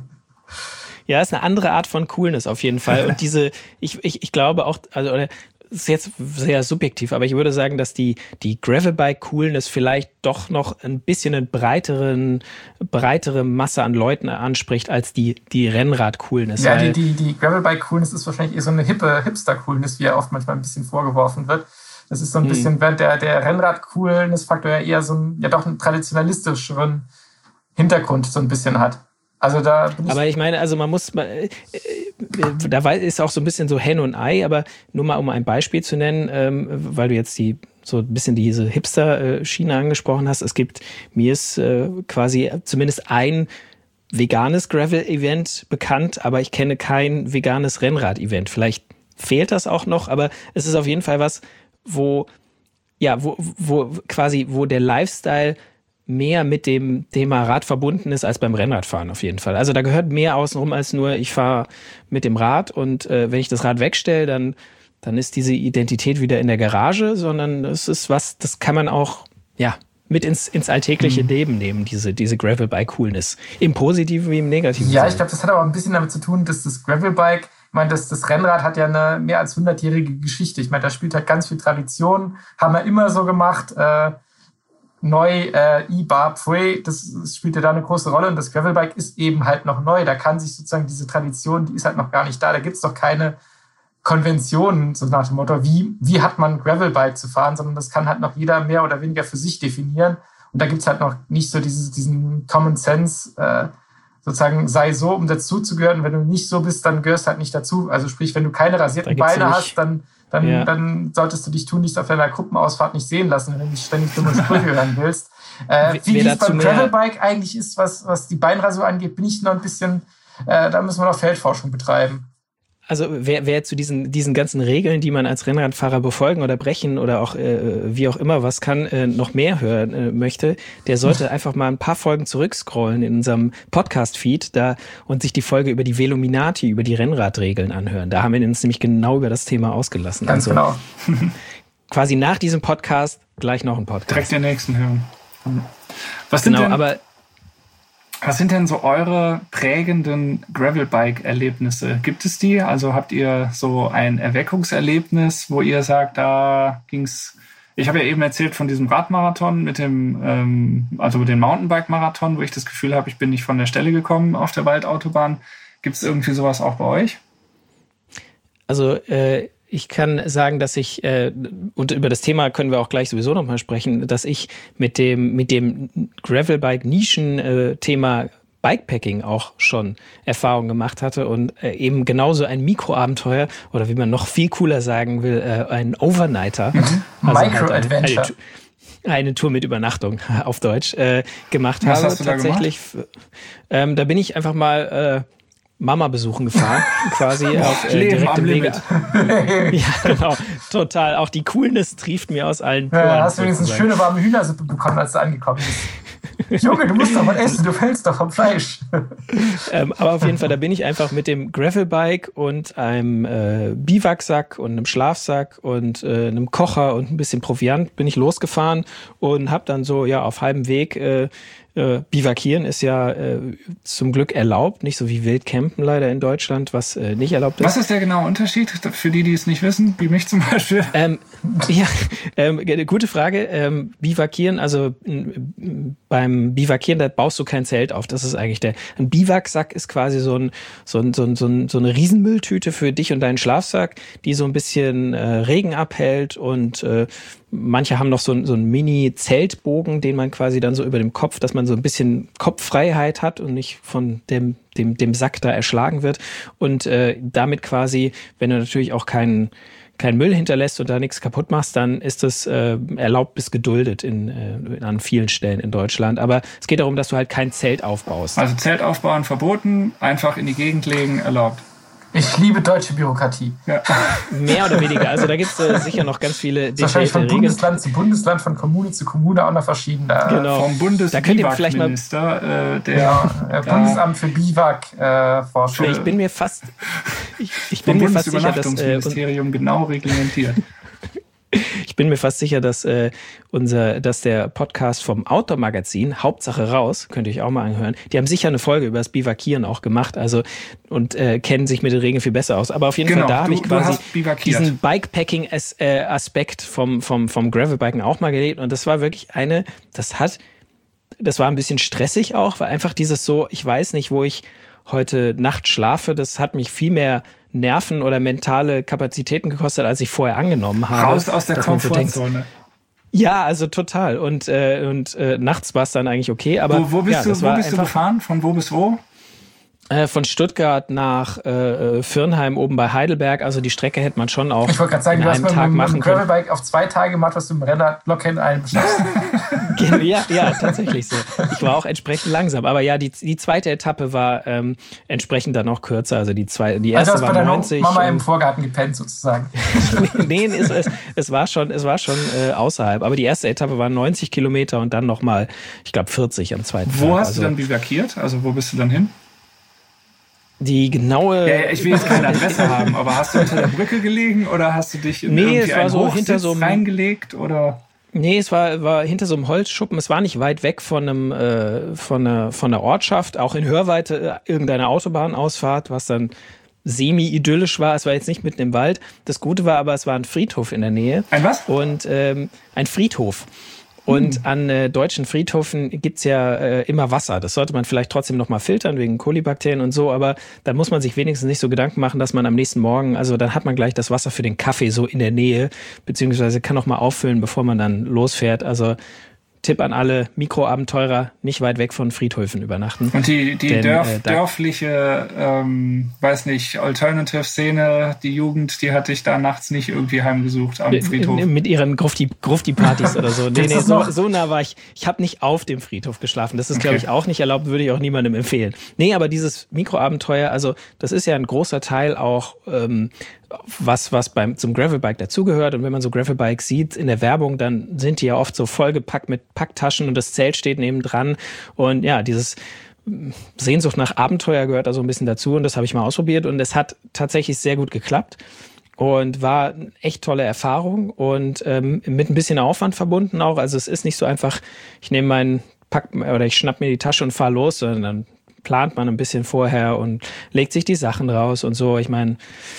ja, ist eine andere Art von Coolness auf jeden Fall. Und diese, ich, ich, ich glaube auch, also, oder, ist jetzt sehr subjektiv, aber ich würde sagen, dass die, die Gravelbike-Coolness vielleicht doch noch ein bisschen eine breiteren, breitere Masse an Leuten anspricht als die, die Rennrad-Coolness. Ja, die, die, die Gravelbike-Coolness ist wahrscheinlich eher so eine hippe Hipster-Coolness, wie ja oft manchmal ein bisschen vorgeworfen wird. Das ist so ein bisschen, während der, der Rennrad-Coolness-Faktor ja eher so ein, ja doch einen traditionalistischeren Hintergrund so ein bisschen hat. Also da bin ich aber ich meine, also man muss, äh, da ist auch so ein bisschen so Hen und Ei, aber nur mal um ein Beispiel zu nennen, ähm, weil du jetzt die so ein bisschen diese Hipster-Schiene angesprochen hast. Es gibt, mir ist äh, quasi zumindest ein veganes Gravel-Event bekannt, aber ich kenne kein veganes Rennrad-Event. Vielleicht fehlt das auch noch, aber es ist auf jeden Fall was, wo, ja, wo, wo quasi, wo der Lifestyle mehr mit dem Thema Rad verbunden ist als beim Rennradfahren auf jeden Fall. Also da gehört mehr außenrum als nur, ich fahre mit dem Rad und äh, wenn ich das Rad wegstelle, dann, dann ist diese Identität wieder in der Garage, sondern es ist was, das kann man auch ja mit ins, ins alltägliche mhm. Leben nehmen, diese, diese Gravelbike-Coolness. Im Positiven wie im Negativen. Ja, ich glaube, das hat aber ein bisschen damit zu tun, dass das Gravelbike, ich meine, das, das Rennrad hat ja eine mehr als hundertjährige Geschichte. Ich meine, da spielt halt ganz viel Tradition, haben wir immer so gemacht, äh, neu, äh, E-Bar, Pfui, das, das spielt ja da eine große Rolle und das Gravelbike ist eben halt noch neu. Da kann sich sozusagen diese Tradition, die ist halt noch gar nicht da. Da gibt's doch keine Konventionen, so nach dem Motto, wie, wie hat man Gravelbike zu fahren, sondern das kann halt noch jeder mehr oder weniger für sich definieren. Und da gibt's halt noch nicht so dieses, diesen Common Sense, äh, sozusagen, sei so, um dazuzugehören. Und wenn du nicht so bist, dann gehörst halt nicht dazu. Also sprich, wenn du keine rasierten Beine hast, dann, dann, ja. dann solltest du dich tunlichst auf deiner Gruppenausfahrt nicht sehen lassen, wenn du nicht ständig dumme Sprüche hören willst. Äh, wie es beim Gravelbike eigentlich ist, was, was die Beinrasur angeht, bin ich noch ein bisschen, äh, da müssen wir noch Feldforschung betreiben. Also wer, wer zu diesen, diesen ganzen Regeln, die man als Rennradfahrer befolgen oder brechen oder auch äh, wie auch immer was kann, äh, noch mehr hören äh, möchte, der sollte einfach mal ein paar Folgen zurückscrollen in unserem Podcast-Feed da und sich die Folge über die Veluminati, über die Rennradregeln anhören. Da haben wir uns nämlich genau über das Thema ausgelassen. Ganz also, genau. Quasi nach diesem Podcast gleich noch ein Podcast. Direkt den nächsten hören. Was sind genau, denn... aber Was sind denn so eure prägenden Gravelbike-Erlebnisse? Gibt es die? Also habt ihr so ein Erweckungserlebnis, wo ihr sagt, da ging's. Ich habe ja eben erzählt von diesem Radmarathon mit dem, ähm, also den Mountainbike-Marathon, wo ich das Gefühl habe, ich bin nicht von der Stelle gekommen auf der Waldautobahn. Gibt es irgendwie sowas auch bei euch? Also äh Ich kann sagen, dass ich, äh, und über das Thema können wir auch gleich sowieso nochmal sprechen, dass ich mit dem mit dem Gravelbike-Nischen-Thema Bikepacking auch schon Erfahrungen gemacht hatte und äh, eben genauso ein Mikroabenteuer oder wie man noch viel cooler sagen will, äh, ein Overnighter. Also Micro-Adventure. Halt eine, eine Tour mit Übernachtung auf Deutsch äh, gemacht Was habe. hast du da tatsächlich. gemacht? Ähm, da bin ich einfach mal... Äh, Mama besuchen gefahren, quasi auf äh, direktem Wege. Ja, genau, total. Auch die Coolness trieft mir aus allen Poren. Ja, hast du wenigstens eine schöne warme Hühnersuppe bekommen, als du angekommen bist. Junge, du musst doch mal essen, du fällst doch vom Fleisch. ähm, aber auf jeden Fall, da bin ich einfach mit dem Gravelbike und einem äh, Biwaksack und einem Schlafsack und äh, einem Kocher und ein bisschen Proviant bin ich losgefahren und habe dann so ja auf halbem Weg äh, Äh, Bivakieren ist ja äh, zum Glück erlaubt, nicht so wie Wildcampen leider in Deutschland, was äh, nicht erlaubt ist. Was ist der genaue Unterschied für die, die es nicht wissen, wie mich zum Beispiel? Ähm, ja, ähm, gute Frage. Ähm, Bivakieren, also m, beim Bivakieren, da baust du kein Zelt auf. Das ist eigentlich der. Ein Biwaksack ist quasi so, ein, so, ein, so, ein, so, ein, so eine Riesenmülltüte für dich und deinen Schlafsack, die so ein bisschen äh, Regen abhält und äh, manche haben noch so, so einen Mini-Zeltbogen, den man quasi dann so über dem Kopf, dass man so ein bisschen Kopffreiheit hat und nicht von dem, dem, dem Sack da erschlagen wird. Und äh, damit quasi, wenn du natürlich auch keinen keinen Müll hinterlässt und da nichts kaputt machst, dann ist das äh, erlaubt bis geduldet in, äh, an vielen Stellen in Deutschland. Aber es geht darum, dass du halt kein Zelt aufbaust. Also Zelt aufbauen verboten, einfach in die Gegend legen, erlaubt. Ich liebe deutsche Bürokratie. Ja. Mehr oder weniger. Also da gibt es äh, sicher noch ganz viele detaillierte Regeln. Wahrscheinlich von Bundesland zu Bundesland, von Kommune zu Kommune auch noch verschieden. Da genau. Vom Bundesbiwakminister, äh, der ja, äh, Bundesamt für Biwak-Forschung. Äh, ich bin mir fast, ich, ich bin mir fast sicher, dass äh, Ministerium genau reglementiert. Ich bin mir fast sicher, dass äh, unser, dass der Podcast vom Outdoor-Magazin Hauptsache raus, könnt ihr euch auch mal anhören. Die haben sicher eine Folge über das Bivakieren auch gemacht, also und äh, kennen sich mit den Regeln viel besser aus. Aber auf jeden genau, Fall da habe ich quasi diesen Bikepacking-Aspekt vom vom vom Gravelbiken auch mal gelebt und das war wirklich eine, das hat, das war ein bisschen stressig auch, weil einfach dieses so, ich weiß nicht, wo ich heute Nacht schlafe, das hat mich viel mehr Nerven oder mentale Kapazitäten gekostet, als ich vorher angenommen habe. Raus aus der Komfortzone. Ja, also total. Und, äh, und äh, nachts war es dann eigentlich okay. Aber wo, wo bist, ja, du, wo bist du gefahren? Von wo bis wo? Äh, von Stuttgart nach äh, Firnheim oben bei Heidelberg. Also die Strecke hätte man schon auch ich wollte gerade sagen, in du einem hast Tag mit, machen mit dem Gravelbike auf zwei Tage gemacht, was du im Rennrad locker in einem schaffst. ja, ja, tatsächlich so. Ich war auch entsprechend langsam. Aber ja, die, die zweite Etappe war ähm, entsprechend dann auch kürzer. Also die, zwei, die erste also war bei neunzig. Mama im Vorgarten gepennt sozusagen. nee, es, es, es war schon, es war schon äh, außerhalb. Aber die erste Etappe war neunzig Kilometer und dann nochmal, ich glaube, vierzig am zweiten Wo Tag. hast also, du dann bivakiert? Also wo bist du dann hin? Die genaue... Ja, ich will jetzt keine Adresse haben, aber hast du unter der Brücke gelegen oder hast du dich in nee, irgendwie es war einen so Hochsitz hinter so einem, reingelegt? Oder? Nee, es war, war hinter so einem Holzschuppen. Es war nicht weit weg von einem äh, von einer von der Ortschaft, auch in Hörweite äh, irgendeine Autobahnausfahrt, was dann semi-idyllisch war. Es war jetzt nicht mitten im Wald. Das Gute war aber, es war ein Friedhof in der Nähe. Ein was? Und ähm, ein Friedhof. Und mhm. an äh, deutschen Friedhöfen gibt's ja äh, immer Wasser. Das sollte man vielleicht trotzdem nochmal filtern wegen Kolibakterien und so, aber dann muss man sich wenigstens nicht so Gedanken machen, dass man am nächsten Morgen, also dann hat man gleich das Wasser für den Kaffee so in der Nähe, beziehungsweise kann auch mal auffüllen, bevor man dann losfährt. Also Tipp an alle Mikroabenteurer, nicht weit weg von Friedhöfen übernachten. Und die, die Denn, Dörf, äh, da, dörfliche, ähm, weiß nicht, Alternative-Szene, die Jugend, die hatte ich da nachts nicht irgendwie heimgesucht am Friedhof. Mit ihren Grufti, Grufti-Partys oder so. Nee, nee, so, so nah war ich. Ich habe nicht auf dem Friedhof geschlafen. Das ist, okay. glaube ich, auch nicht erlaubt, würde ich auch niemandem empfehlen. Nee, aber dieses Mikroabenteuer, also das ist ja ein großer Teil auch, ähm, was was beim zum Gravelbike dazugehört. Und wenn man so Gravelbikes sieht in der Werbung, dann sind die ja oft so vollgepackt mit Packtaschen und das Zelt steht neben dran. Und ja, dieses Sehnsucht nach Abenteuer gehört da so ein bisschen dazu. Und das habe ich mal ausprobiert und es hat tatsächlich sehr gut geklappt und war eine echt tolle Erfahrung und ähm, mit ein bisschen Aufwand verbunden auch. Also es ist nicht so einfach, ich nehme meinen Pack oder ich schnapp mir die Tasche und fahre los, sondern dann plant man ein bisschen vorher und legt sich die Sachen raus und so. Ich meine,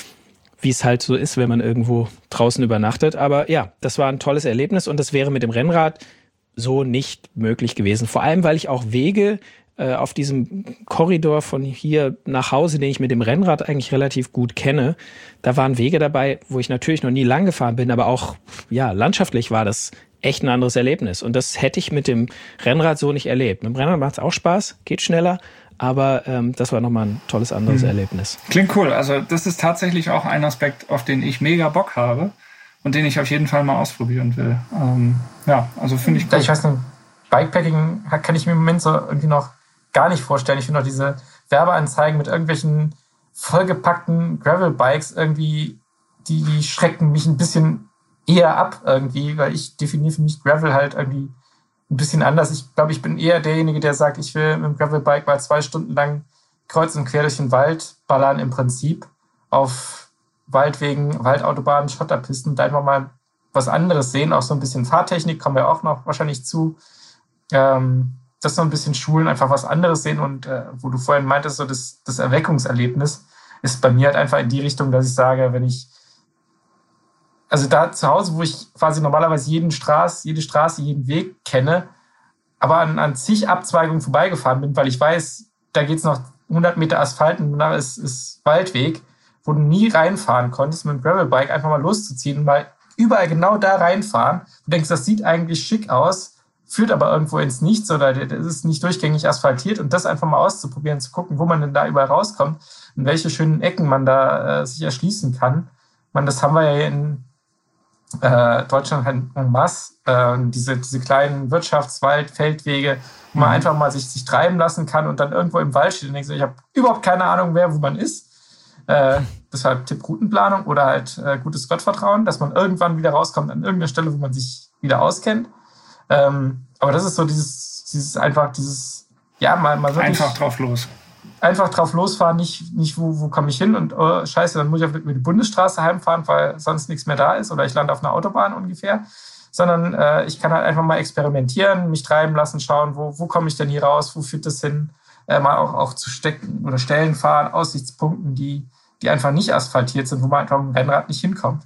wie es halt so ist, wenn man irgendwo draußen übernachtet. Aber ja, das war ein tolles Erlebnis und das wäre mit dem Rennrad so nicht möglich gewesen. Vor allem, weil ich auch Wege äh, auf diesem Korridor von hier nach Hause, den ich mit dem Rennrad eigentlich relativ gut kenne, da waren Wege dabei, wo ich natürlich noch nie lang gefahren bin, aber auch ja landschaftlich war das echt ein anderes Erlebnis. Und das hätte ich mit dem Rennrad so nicht erlebt. Mit dem Rennrad macht es auch Spaß, geht schneller, aber ähm, das war nochmal ein tolles anderes mhm. Erlebnis. Klingt cool. Also das ist tatsächlich auch ein Aspekt, auf den ich mega Bock habe und den ich auf jeden Fall mal ausprobieren will. Ähm, ja, also finde ich cool. Ich weiß nicht, Bikepacking kann ich mir im Moment so irgendwie noch gar nicht vorstellen. Ich finde auch diese Werbeanzeigen mit irgendwelchen vollgepackten Gravelbikes irgendwie, die, die schrecken mich ein bisschen eher ab irgendwie, weil ich definiere für mich Gravel halt irgendwie ein bisschen anders. Ich glaube, ich bin eher derjenige, der sagt, ich will mit dem Gravelbike mal zwei Stunden lang kreuz und quer durch den Wald ballern im Prinzip auf Waldwegen, Waldautobahnen, Schotterpisten und einfach mal was anderes sehen. Auch so ein bisschen Fahrtechnik kommen wir auch noch wahrscheinlich zu. Ähm, das so ein bisschen schulen, einfach was anderes sehen und äh, wo du vorhin meintest, so das, das Erweckungserlebnis ist bei mir halt einfach in die Richtung, dass ich sage, wenn ich also da zu Hause, wo ich quasi normalerweise jeden Straße, jede Straße, jeden Weg kenne, aber an, an zig Abzweigungen vorbeigefahren bin, weil ich weiß, da geht's noch hundert Meter Asphalt und danach ist, ist Waldweg, wo du nie reinfahren konntest, mit dem Gravelbike einfach mal loszuziehen und mal überall genau da reinfahren. Du denkst, das sieht eigentlich schick aus, führt aber irgendwo ins Nichts oder das ist nicht durchgängig asphaltiert und das einfach mal auszuprobieren, zu gucken, wo man denn da überall rauskommt und welche schönen Ecken man da äh, sich erschließen kann. Man, das haben wir ja in Äh, Deutschland hat en masse äh, diese, diese kleinen Wirtschaftswald, Feldwege, wo man mhm. einfach mal sich, sich treiben lassen kann und dann irgendwo im Wald steht und denkt so, ich habe überhaupt keine Ahnung mehr, wo man ist. Äh, deshalb Tipp Routenplanung oder halt äh, gutes Gottvertrauen, dass man irgendwann wieder rauskommt an irgendeiner Stelle, wo man sich wieder auskennt. Ähm, aber das ist so dieses, dieses einfach dieses, ja, mal, mal wirklich einfach drauf los. Einfach drauf losfahren, nicht, nicht wo, wo komme ich hin und oh, scheiße, dann muss ich auf die Bundesstraße heimfahren, weil sonst nichts mehr da ist oder ich lande auf einer Autobahn ungefähr, sondern äh, ich kann halt einfach mal experimentieren, mich treiben lassen, schauen, wo, wo komme ich denn hier raus, wo führt das hin, äh, mal auch, auch zu Stecken oder Stellen fahren, Aussichtspunkten, die, die einfach nicht asphaltiert sind, wo man einfach mit dem Rennrad nicht hinkommt.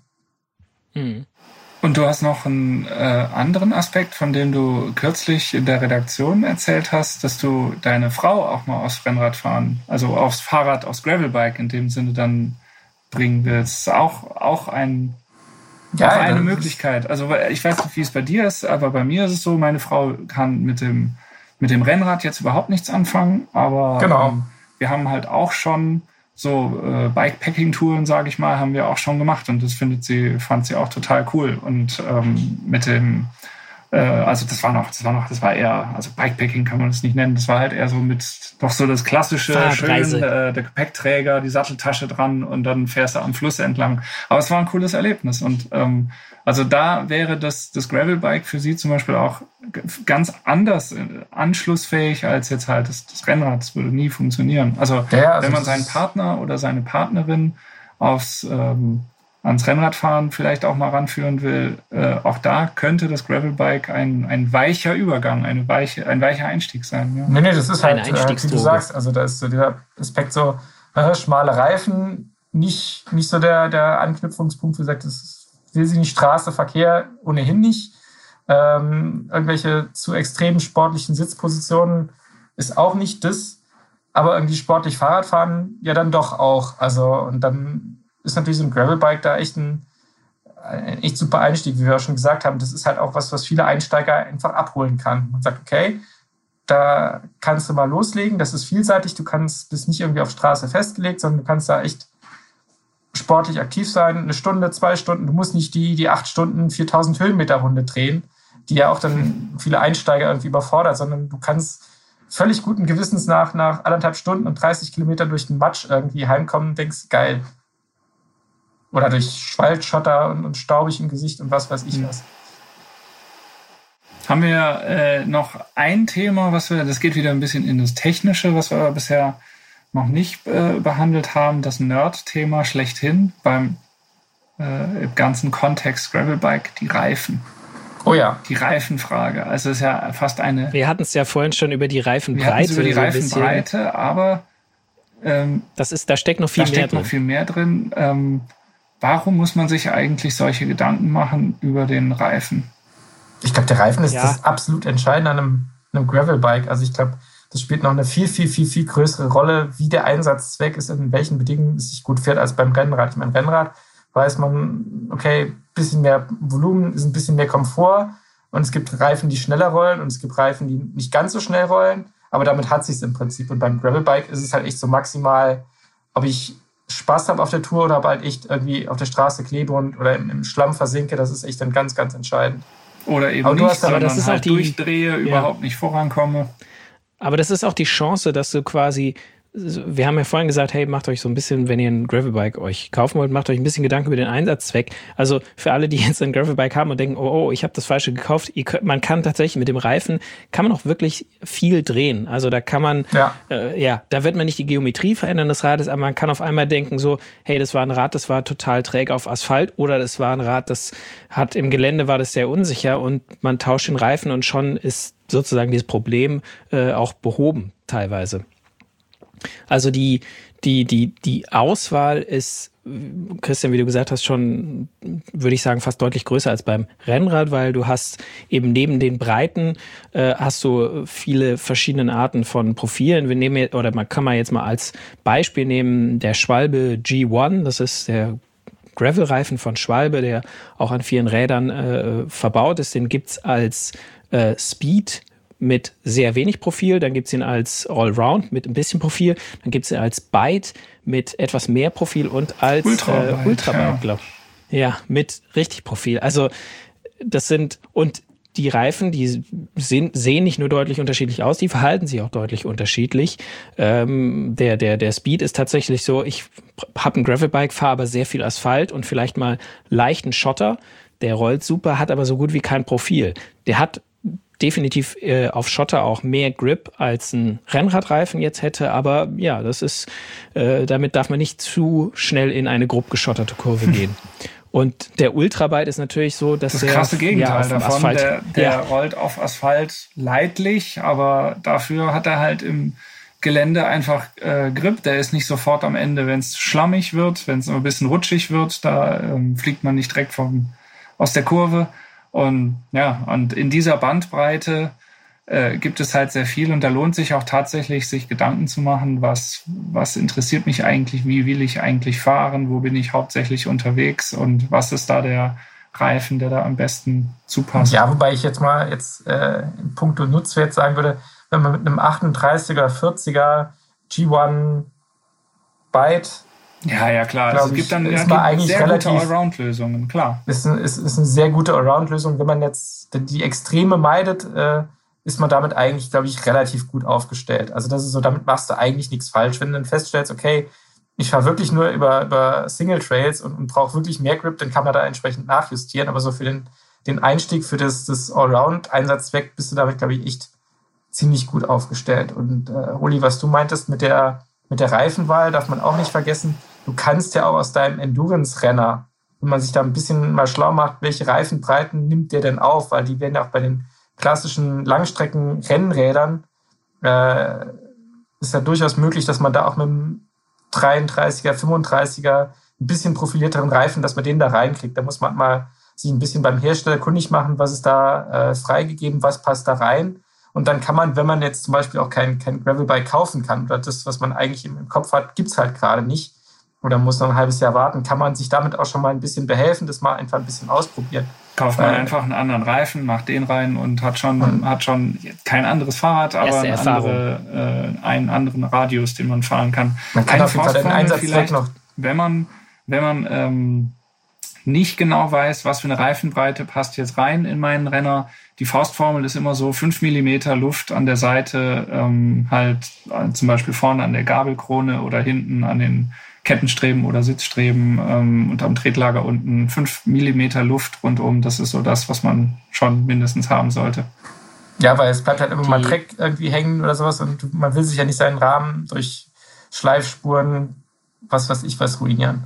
Hm. Und du hast noch einen äh, anderen Aspekt, von dem du kürzlich in der Redaktion erzählt hast, dass du deine Frau auch mal aufs Rennrad fahren, also aufs Fahrrad, aufs Gravelbike in dem Sinne dann bringen willst. Auch, auch, ein, ja, auch eine Möglichkeit. Also ich weiß nicht, wie es bei dir ist, aber bei mir ist es so, meine Frau kann mit dem, mit dem Rennrad jetzt überhaupt nichts anfangen, aber genau. ähm, wir haben halt auch schon so äh, Bikepacking-Touren, sage ich mal, haben wir auch schon gemacht und das findet sie, fand sie auch total cool. Und ähm, mit dem, äh, also das war noch, das war noch, das war eher, also Bikepacking kann man das nicht nennen, das war halt eher so mit doch so das klassische, schön, äh, der Gepäckträger, die Satteltasche dran und dann fährst du am Fluss entlang. Aber es war ein cooles Erlebnis und ähm, also da wäre das, das Gravelbike für sie zum Beispiel auch ganz anders anschlussfähig als jetzt halt das, das Rennrad. Das würde nie funktionieren. Also, ja, also wenn man seinen Partner oder seine Partnerin aufs ähm, ans Rennradfahren vielleicht auch mal ranführen will, äh, auch da könnte das Gravelbike ein, ein weicher Übergang, eine weiche, ein weicher Einstieg sein. Ja. Nee, nee, das ist halt, äh, wie du sagst, also da ist so dieser Aspekt so, äh, schmale Reifen, nicht, nicht so der, der Anknüpfungspunkt, wie gesagt, das will sie nicht, Straße, Verkehr ohnehin nicht. Ähm, irgendwelche zu extremen sportlichen Sitzpositionen ist auch nicht das. Aber irgendwie sportlich Fahrradfahren ja dann doch auch. Also, und dann ist natürlich so ein Gravelbike da echt ein, ein echt super Einstieg, wie wir auch schon gesagt haben. Das ist halt auch was, was viele Einsteiger einfach abholen kann. Man sagt, okay, da kannst du mal loslegen, das ist vielseitig, du kannst, bist nicht irgendwie auf Straße festgelegt, sondern du kannst da echt sportlich aktiv sein, eine Stunde, zwei Stunden. Du musst nicht die, die acht Stunden, viertausend Höhenmeter Runde drehen, die ja auch dann viele Einsteiger irgendwie überfordert, sondern du kannst völlig guten Gewissens nach, nach anderthalb Stunden und dreißig Kilometer durch den Matsch irgendwie heimkommen und denkst, geil. Oder durch Schwaldschotter und, und staubig im Gesicht und was weiß ich was. Haben wir äh, noch ein Thema, was wir, das geht wieder ein bisschen in das Technische, was wir bisher noch nicht äh, behandelt haben, das Nerd-Thema schlechthin beim äh, im ganzen Kontext Gravelbike, die Reifen. Oh ja. Die Reifenfrage. Also es ist ja fast eine... Wir hatten es ja vorhin schon über die Reifenbreite. Wir hatten es über die so Reifenbreite, aber ähm, das ist, da steckt noch viel da mehr steckt drin. noch viel mehr drin. Ähm, warum muss man sich eigentlich solche Gedanken machen über den Reifen? Ich glaube, der Reifen ist Ja. das absolut Entscheidende an einem, einem Gravelbike. Also ich glaube, das spielt noch eine viel, viel, viel, viel größere Rolle, wie der Einsatzzweck ist, in welchen Bedingungen es sich gut fährt, als beim Rennrad. Ich meine, Rennrad weiß man, okay, bisschen mehr Volumen ist ein bisschen mehr Komfort und es gibt Reifen, die schneller rollen und es gibt Reifen, die nicht ganz so schnell rollen, aber damit hat sich's im Prinzip. Und beim Gravelbike ist es halt echt so maximal, ob ich Spaß habe auf der Tour oder bald echt irgendwie auf der Straße klebe und oder im, im Schlamm versinke, das ist echt dann ganz, ganz entscheidend. Oder eben Aber du nicht, hast- aber sondern das ist halt auch die- durchdrehe, überhaupt nicht vorankomme. Aber das ist auch die Chance, dass du quasi, wir haben ja vorhin gesagt, hey, macht euch so ein bisschen, wenn ihr ein Gravelbike euch kaufen wollt, macht euch ein bisschen Gedanken über den Einsatzzweck. Also für alle, die jetzt ein Gravelbike haben und denken, oh, oh, ich habe das Falsche gekauft, ihr könnt, man kann tatsächlich mit dem Reifen, kann man auch wirklich viel drehen. Also da kann man, Ja. äh, ja, da wird man nicht die Geometrie verändern des Rades, aber man kann auf einmal denken so, hey, das war ein Rad, das war total träge auf Asphalt oder das war ein Rad, das hat im Gelände, war das sehr unsicher und man tauscht den Reifen und schon ist sozusagen dieses Problem äh, auch behoben teilweise. Also die, die, die, die Auswahl ist, Christian, wie du gesagt hast, schon, würde ich sagen, fast deutlich größer als beim Rennrad, weil du hast eben neben den Breiten äh, hast du viele verschiedene Arten von Profilen. Wir nehmen jetzt, oder man kann mal jetzt mal als Beispiel nehmen, der Schwalbe G eins, das ist der Gravelreifen von Schwalbe, der auch an vielen Rädern äh, verbaut ist. Den gibt's als äh, Speed mit sehr wenig Profil, dann gibt's ihn als Allround mit ein bisschen Profil, dann gibt's ihn als Byte mit etwas mehr Profil und als Ultra-Byte, äh, Ultra-Byte, ja. glaube ich. Ja, mit richtig Profil. Also das sind, und die Reifen, die sehen, sehen nicht nur deutlich unterschiedlich aus, die verhalten sich auch deutlich unterschiedlich. Ähm, der, der, der Speed ist tatsächlich so, ich habe ein Gravelbike, fahre aber sehr viel Asphalt und vielleicht mal leichten Schotter. Der rollt super, hat aber so gut wie kein Profil. Der hat definitiv äh, auf Schotter auch mehr Grip als ein Rennradreifen jetzt hätte, aber ja, das ist, äh, damit darf man nicht zu schnell in eine grob geschotterte Kurve gehen. Und der Ultrabyte ist natürlich so, dass Das der krasse Gegenteil ja, auf dem davon. Asphalt, Der, der ja, rollt auf Asphalt leidlich, aber dafür hat er halt im Gelände einfach äh, Grip. Der ist nicht sofort am Ende, wenn es schlammig wird, wenn es ein bisschen rutschig wird, da ähm, fliegt man nicht direkt vom, aus der Kurve. Und ja, und in dieser Bandbreite äh, gibt es halt sehr viel und da lohnt sich auch tatsächlich, sich Gedanken zu machen, was, was interessiert mich eigentlich, wie will ich eigentlich fahren, wo bin ich hauptsächlich unterwegs und was ist da der Reifen, der da am besten zupasst. Ja, wobei ich jetzt mal jetzt äh, in puncto Nutzwert sagen würde, wenn man mit einem achtunddreißiger, vierziger G eins Byte Ja, ja, klar. Glaub Also es gibt dann ich, ist ja, man gibt eigentlich sehr relativ- gute Allround-Lösungen, klar. ist, ein, ist, ist eine sehr gute Allround-Lösung. Wenn man jetzt die Extreme meidet, äh, ist man damit eigentlich, glaube ich, relativ gut aufgestellt. Also das ist so, damit machst du eigentlich nichts falsch. Wenn du dann feststellst, okay, ich fahre wirklich nur über, über Single-Trails und, und brauche wirklich mehr Grip, dann kann man da entsprechend nachjustieren. Aber so für den, den Einstieg für das, das Allround-Einsatzzweck bist du damit, glaube ich, echt ziemlich gut aufgestellt. Und äh, Uli, was du meintest mit der, mit der Reifenwahl, darf man auch nicht vergessen, du kannst ja auch aus deinem Endurance-Renner, wenn man sich da ein bisschen mal schlau macht, welche Reifenbreiten nimmt der denn auf, weil die werden ja auch bei den klassischen Langstrecken-Rennrädern äh, ist ja durchaus möglich, dass man da auch mit einem dreiunddreißiger, fünfunddreißiger ein bisschen profilierteren Reifen, dass man den da reinkriegt. Da muss man mal sich ein bisschen beim Hersteller kundig machen, was ist da äh, freigegeben, was passt da rein. Und dann kann man, wenn man jetzt zum Beispiel auch kein, kein Gravelbike kaufen kann oder das, was man eigentlich im, im Kopf hat, gibt's halt gerade nicht oder muss noch ein halbes Jahr warten, kann man sich damit auch schon mal ein bisschen behelfen, das mal einfach ein bisschen ausprobieren. Kauft man einfach einen anderen Reifen, macht den rein und hat schon, mhm. hat schon kein anderes Fahrrad, aber eine andere, äh, einen anderen Radius, den man fahren kann. Man kann auf jeden Fall den Einsatzzweck noch. Wenn man, wenn man ähm, nicht genau weiß, was für eine Reifenbreite passt jetzt rein in meinen Renner, die Faustformel ist immer so fünf Millimeter Luft an der Seite, ähm, halt äh, zum Beispiel vorne an der Gabelkrone oder hinten an den Kettenstreben oder Sitzstreben ähm, und am Tretlager unten fünf Millimeter Luft rundum. Das ist so das, was man schon mindestens haben sollte. Ja, weil es bleibt halt immer die, mal Dreck irgendwie hängen oder sowas und man will sich ja nicht seinen Rahmen durch Schleifspuren, was weiß ich was, ruinieren.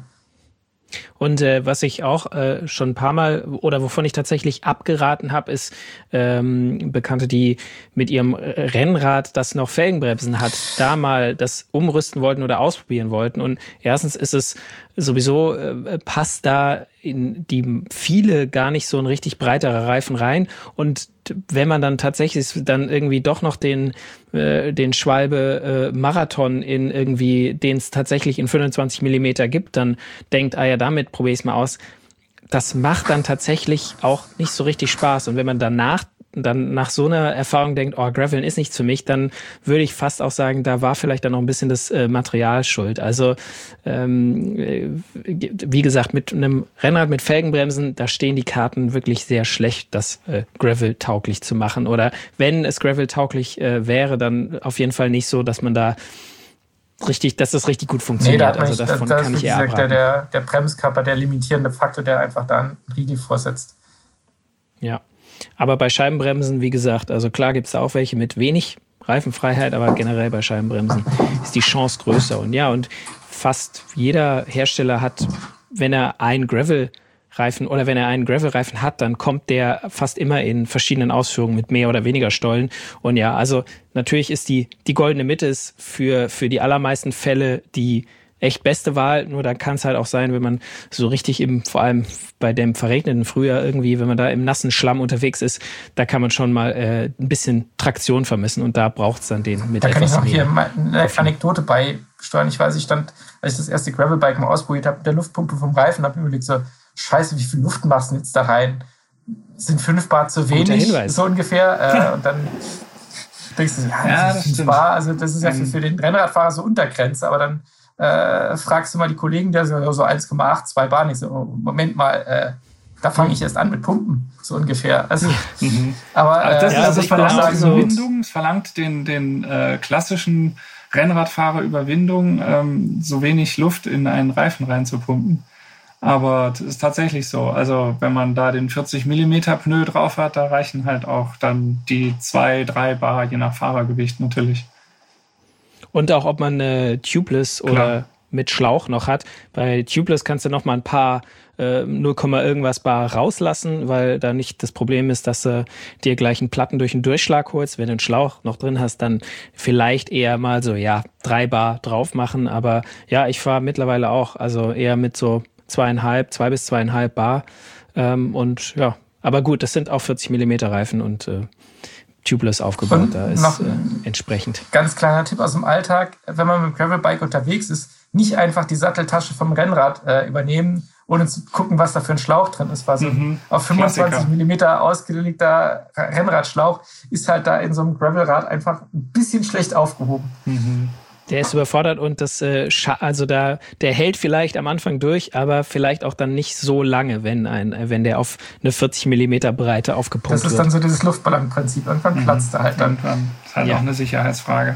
Und äh, was ich auch äh, schon ein paar Mal oder wovon ich tatsächlich abgeraten habe, ist ähm, Bekannte, die mit ihrem Rennrad, das noch Felgenbremsen hat, da mal das umrüsten wollten oder ausprobieren wollten. Und erstens ist es sowieso, äh, passt da in die viele gar nicht so ein richtig breiterer Reifen rein. Und wenn man dann tatsächlich dann irgendwie doch noch den äh, den Schwalbe äh, Marathon in irgendwie, den es tatsächlich in fünfundzwanzig Millimeter gibt, dann denkt, ah ja, damit probiere ich es mal aus. Das macht dann tatsächlich auch nicht so richtig Spaß. Und wenn man danach dann nach so einer Erfahrung denkt, oh, Graveln ist nichts für mich, dann würde ich fast auch sagen, da war vielleicht dann noch ein bisschen das äh, Material schuld. Also ähm, äh, wie gesagt, mit einem Rennrad mit Felgenbremsen, da stehen die Karten wirklich sehr schlecht, das äh, Gravel-tauglich zu machen. Oder wenn es Gravel-tauglich äh, wäre, dann auf jeden Fall nicht so, dass man da richtig, dass das richtig gut funktioniert. Nee, da also nicht, davon das, das kann ich eher gesagt, abraten. Der, der Bremskörper, der limitierende Faktor, der einfach da einen Riegel vorsetzt. Ja. Aber bei Scheibenbremsen, wie gesagt, also klar gibt es da auch welche mit wenig Reifenfreiheit, aber generell bei Scheibenbremsen ist die Chance größer. Und ja, und fast jeder Hersteller hat, wenn er einen Gravel-Reifen oder wenn er einen Gravel-Reifen hat, dann kommt der fast immer in verschiedenen Ausführungen mit mehr oder weniger Stollen. Und ja, also natürlich ist die, die goldene Mitte ist für, für die allermeisten Fälle die echt beste Wahl, nur dann kann es halt auch sein, wenn man so richtig im, vor allem bei dem verregneten Frühjahr irgendwie, wenn man da im nassen Schlamm unterwegs ist, da kann man schon mal äh, ein bisschen Traktion vermissen und da braucht es dann den mit da etwas mehr. Da kann ich noch hier mal eine Anekdote beisteuern. Ich weiß, ich stand, als ich das erste Gravelbike mal ausprobiert habe, mit der Luftpumpe vom Reifen, habe mir überlegt so, scheiße, wie viel Luft machst du jetzt da rein? Sind fünf Bar zu wenig, so ungefähr. Äh, und dann denkst du, ja, ja das, das, Bar, also das ist ja für, für den Rennradfahrer so Untergrenze, aber dann Äh, fragst du mal die Kollegen, der so, so eins Komma acht, zwei Bar, nicht so, oh, Moment mal, äh, da fange ich erst an mit Pumpen, so ungefähr. Also, mhm. Aber äh, das, ja, also das verlangt sagen, so Überwindung, es verlangt den, den äh, klassischen Rennradfahrer Überwindung, ähm, so wenig Luft in einen Reifen reinzupumpen. Aber das ist tatsächlich so. Also wenn man da den vierzig Millimeter Pneu drauf hat, da reichen halt auch dann die zwei, drei Bar, je nach Fahrergewicht natürlich. Und auch, ob man äh, Tubeless Klar. oder mit Schlauch noch hat. Bei Tubeless kannst du noch mal ein paar äh, null, irgendwas Bar rauslassen, weil da nicht das Problem ist, dass du dir gleich einen Platten durch den Durchschlag holst. Wenn du einen Schlauch noch drin hast, dann vielleicht eher mal so, ja, drei Bar drauf machen. Aber ja, ich fahre mittlerweile auch, also eher mit so zweieinhalb, zwei bis zweieinhalb Bar. Ähm, und ja, aber gut, das sind auch vierzig Millimeter Reifen und äh, Tubeless aufgebaut, und da ist äh, entsprechend. Ganz kleiner Tipp aus dem Alltag, wenn man mit dem Gravelbike unterwegs ist, nicht einfach die Satteltasche vom Rennrad äh, übernehmen, ohne zu gucken, was da für ein Schlauch drin ist. Weil so mhm. auf fünfundzwanzig Millimeter ausgelegter Rennradschlauch ist halt da in so einem Gravelrad einfach ein bisschen schlecht aufgehoben. Mhm. Der ist überfordert und das, äh, also da, der hält vielleicht am Anfang durch, aber vielleicht auch dann nicht so lange, wenn ein, wenn der auf eine vierzig Millimeter Breite aufgepumpt wird. Das ist dann so dieses Luftballonprinzip. Irgendwann mhm. platzt er halt dann. Das ist halt ja. auch eine Sicherheitsfrage.